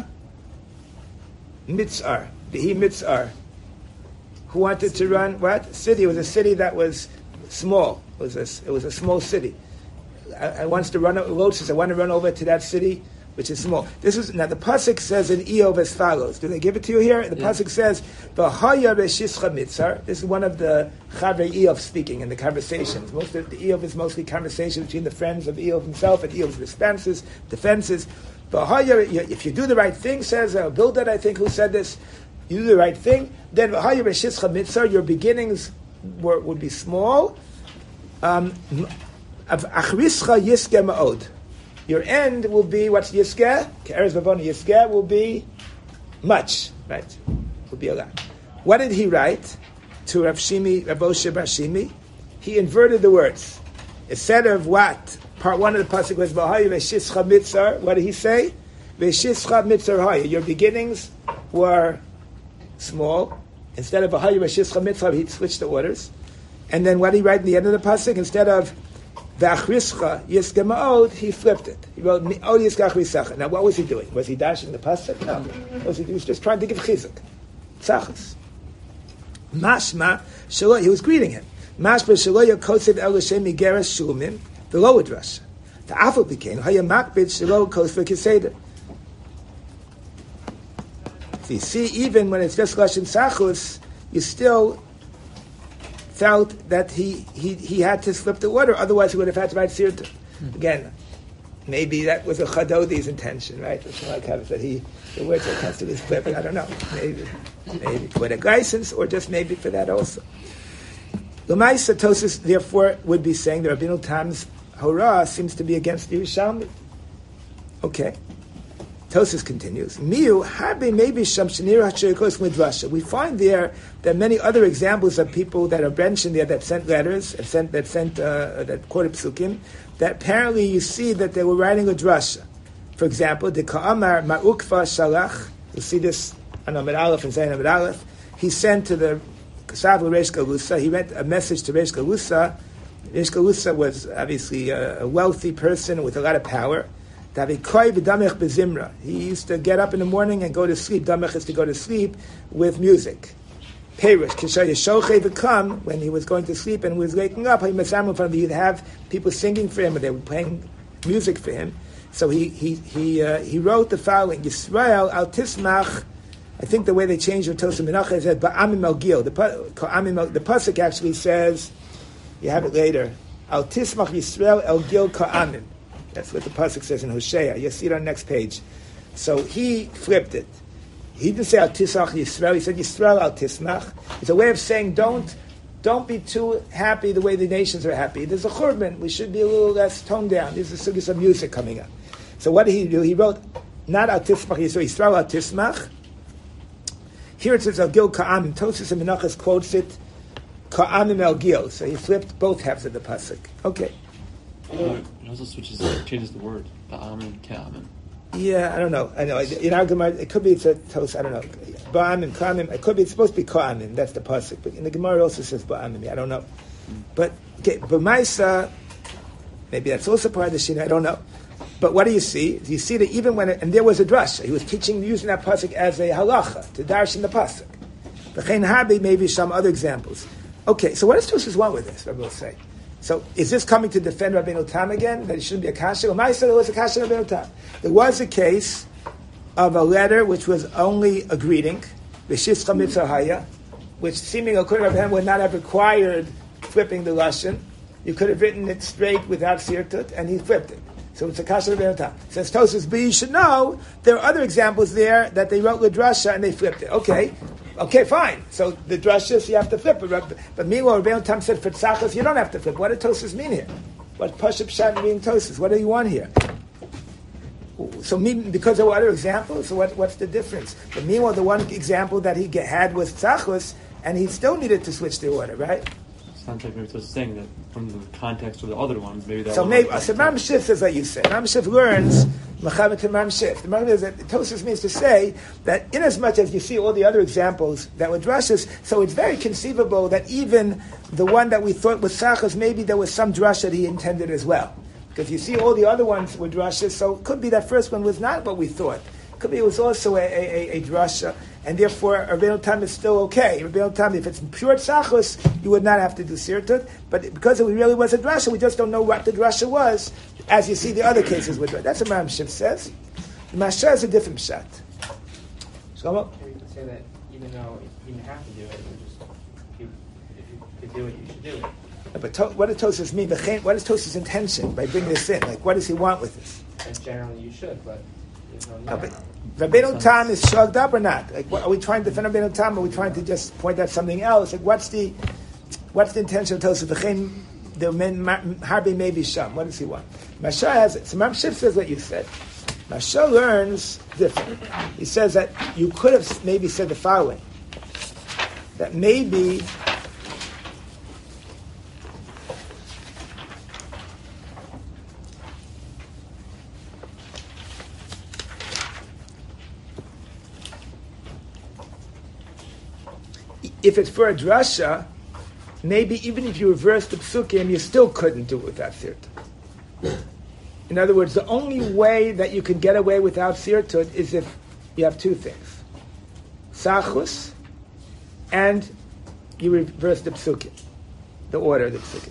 Mitzar. Behi mitzar. Who wanted to run what? City. It was a city that was small. It was a, it was a small city. I, I wants to run, Lot says, I want to run over to that city, which is small. This is, now the Pasuk says in Eov as follows. Do they give it to you here? The yeah. Pasuk says, V'haya reshischa mitzar. This is one of the Chavrei Eov speaking in the conversations. Most of the Eov is mostly conversation between the friends of Eov himself and Eov's defenses, defenses. V'haya, if you do the right thing, says, uh, Bildad, I think, who said this, you do the right thing, then v'haya reshischa mitzar, your beginnings were, would be small. Um, achrischa yiske ma'od. Your end will be, what's yiske? Ke'eres vavon yiske will be much, right? Will be a lot. What did he write to Rav Shimi, Rav Osher Bar Shimi? He inverted the words. Instead of what? Part one of the pasuk was v'haya reshischa mitzar. What did he say? Reshischa mitzar haya. Your beginnings were small. Instead of v'haya reshischa mitzar, he switched the orders. And then what did he write in the end of the pasuk? Instead of v'achrischa yiske ma'od, he flipped it. He wrote od yiske achrisecha. Now what was he doing? Was he dashing the pasuk? No. Was he, he was just trying to give chizuk. Tzachas. Mashma shelo, he was greeting him. Mashma shelo yakotzev el l'shem igeres shulmim v'lo udrasha. The afal became haya makbid shelo kosver kiseder. So you see, even when it's just lashon tzachus, you still felt that he, he, he had to slip the order, otherwise he would have had to write sirtut. Hmm. Again, maybe that was a Chadodi's intention, right? Like that he the words are constantly flipping. I don't know. Maybe, maybe for the license, or just maybe for that also. L'maisa Tosas therefore would be saying the Rabbeinu Tam's Horah seems to be against the Yerushalmi. Okay. Tosfos continues. Miu harbe maybe sham shenir hashirikos midrasha. We find there that many other examples of people that are mentioned there that sent letters, that sent that sent uh, that quoted psukim. That apparently you see that they were writing a drasha. For example, the Ka'amar Ma'ukva Shalach. You see this on Amid Aleph and Zayin Amid Aleph. He sent to the Kasav Reish Galusa. He read a message to Reish Galusa. Reish Galusa was obviously a, a wealthy person with a lot of power. He used to get up in the morning and go to sleep. Damech is to go to sleep with music. Perush, Kishaya Shoche would come when he was going to sleep and was waking up. He'd have people singing for him, and they were playing music for him. So he he he uh, he wrote the following: Yisrael al tismach. I think the way they changed it, Tosfos Menachos said ba'amim el gil. The the pasuk actually says, you have it later. Al tismach Yisrael el gil ka'amim. That's what the pasuk says in Hosea. You'll see it on the next page. So he flipped it. He didn't say al tismach Yisrael. He said Yisrael al tismach. It's a way of saying don't don't be too happy the way the nations are happy. There's a churban. We should be a little less toned down. There's a sugis of music coming up. So what did he do? He wrote not al tismach Yisrael. Yisrael al tismach. Here it says al gil ka'amim. Tosfos Menachos quotes it ka'amim el gil. So he flipped both halves of the pasuk. Okay. Uh, it also switches, changes the word. Ba'amin, ka'amin. Yeah, I don't know. I know. In our Gemara, it could be it's a toast. I don't know. Ba'amin, ka'amin. It could be. It's supposed to be ka'amin. That's the pasuk. But in the Gemara, it also says ba'amin. I don't know. But okay, b'maisa, maybe that's also part of the Shina. I don't know. But what do you see? You see that even when it, and there was a drasha, he was teaching using that pasuk as a halacha to darshan the pasuk. V'chein habi, maybe some other examples. Okay, so what does Tosfos want with this? Rabbi will say. So is this coming to defend Rabbeinu Tam again, that it shouldn't be a kasha? Well, said it was a kasha Rabbeinu Tam. There was a case of a letter which was only a greeting, V'shifcha mitzahaya, which seeming according to him would not have required flipping the lashon. You could have written it straight without sirtut, and he flipped it. So it's a kasha Rabbeinu Tam. Says Tosfos, but you should know there are other examples there that they wrote Lidrasha and they flipped it. Okay. Okay, fine. So the drashas you have to flip, but, but meanwhile, Rabbeinu Tam said for tzachos you don't have to flip. What did Tosfos mean here? What pashup shat mean Tosfos? What do you want here? So because there were other examples, so what, what's the difference? But meanwhile, the one example that he had was tzachos, and he still needed to switch the order, right? Sounds like maybe Tosfos is saying that from the context of the other ones, maybe that. So maybe so Ram Shif says like you said. Ram Shif learns Mechaber to Ram Shif. The Ram is that Tosfos means to say that in as much as you see all the other examples that were drashas, so it's very conceivable that even the one that we thought was tzachos, maybe there was some drash that he intended as well. Because you see all the other ones were drashas, so it could be that first one was not what we thought. It could be it was also a, a, a, a drasha, and therefore Rabbeinu Tam is still okay. Rabbeinu Tam, if it's pure tzachos, you would not have to do sirtut, but because it really was a drasha, we just don't know what the drasha was, as you see the other cases with. That's what Ram Shif says. The Mashar is a different shot. Shlomo? You can say that even though you didn't have to do it, you just, if you, if you could do it, you should do it. But to, what does Tosfos mean? What is Tosfos' intention by bringing this in? Like, what does he want with this? And generally you should, but there's no need. No, but Rabbeinu Tam is shrugged up or not? Like, what, are we trying to defend Rabbeinu Tam, or are we trying to just point out something else? Like, what's the what's the intention of Tosfos? V'chein the men harbi maybe sham. What does he want? Mashal has it. So Ram Shif says what you said. Mashal learns different. He says that you could have maybe said the following: that maybe. If it's for a drasha, maybe even if you reverse the psukim, you still couldn't do it without sirtut. In other words, the only way that you can get away without sirtut is if you have two things: sachus, and you reverse the psukim, the order of the psukim.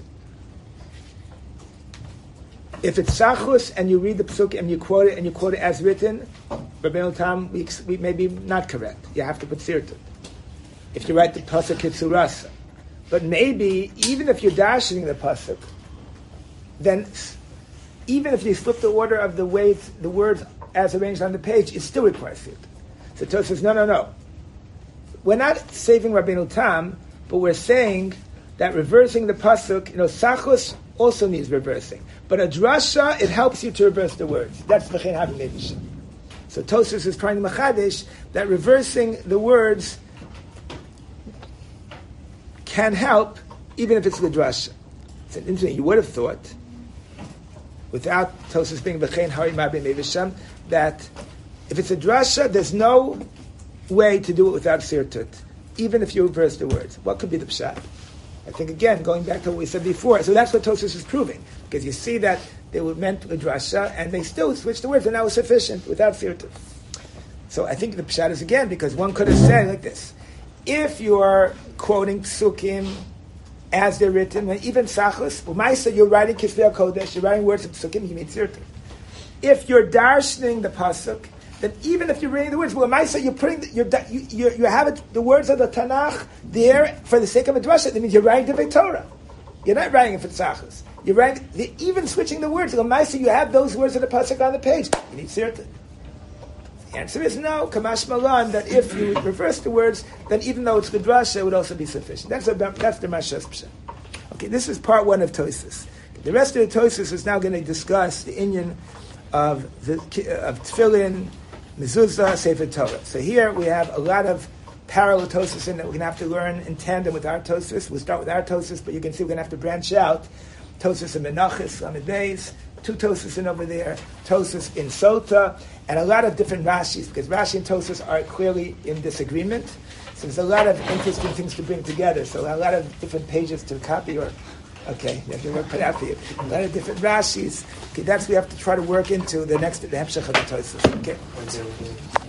If it's sachus and you read the psukim and you quote it and you quote it as written, Rabbeinu Tam, we, we may be not correct. You have to put sirtut. If you write the pasuk kitsurasa, but maybe even if you're dashing the pasuk, then even if you flip the order of the way the words as arranged on the page, it still requires it. So Tosfos says, no, no, no. We're not saving Rabbeinu Tam, but we're saying that reversing the pasuk, you know, sachus also needs reversing, but a drasha it helps you to reverse the words. That's v'chein havi mevishim. So Tosfos is trying to machadish that reversing the words can help, even if it's the drasha. It's interesting. You would have thought, without Tosfos being b'chein hari mabim evisham, that if it's a drasha, there's no way to do it without sirtut, even if you reverse the words. What could be the pshat? I think, again, going back to what we said before. So that's what Tosfos is proving. Because you see that they were meant a drasha, and they still switched the words, and that was sufficient, without sirtut. So I think the pshat is, again, because one could have said like this. If you're quoting psukim as they're written, and even sachos, u'maisa, you're writing kisvei kodesh, you're writing words of psukim, you made sirtut. If you're darshaning the pasuk, then even if you're reading the words, well, u'maisa, you're putting, the, you're, you, you, you have it, the words of the Tanakh there for the sake of a drasha. That means you're writing the Torah. You're not writing it for sachos. You're writing, the, even switching the words, u'maisa, you have those words of the pasuk on the page. You need sirtut. The answer is no, kamash malan, that if you reverse the words, then even though it's the drasha, it would also be sufficient. That's, a, that's the Mashas Pshat. Okay, this is part one of Tosfos. The rest of the Tosfos is now going to discuss the inyan of, the, of Tefillin, Mezuzah, Sefer Torah. So here we have a lot of parallel Tosfos in that we're going to have to learn in tandem with our Tosfos. We'll start with our Tosfos, but you can see we're going to have to branch out. Tosfos and Menachos, Amid Beis, two Tosfos in over there, Tosfos in Sota, and a lot of different Rashis, because Rashi and Tosfos are clearly in disagreement. So there's a lot of interesting things to bring together. So a lot of different pages to copy, or okay, you have to work it out for you. A lot of different Rashis. Okay, that's what we have to try to work into the next the Hemshech of the Tosfos. Okay.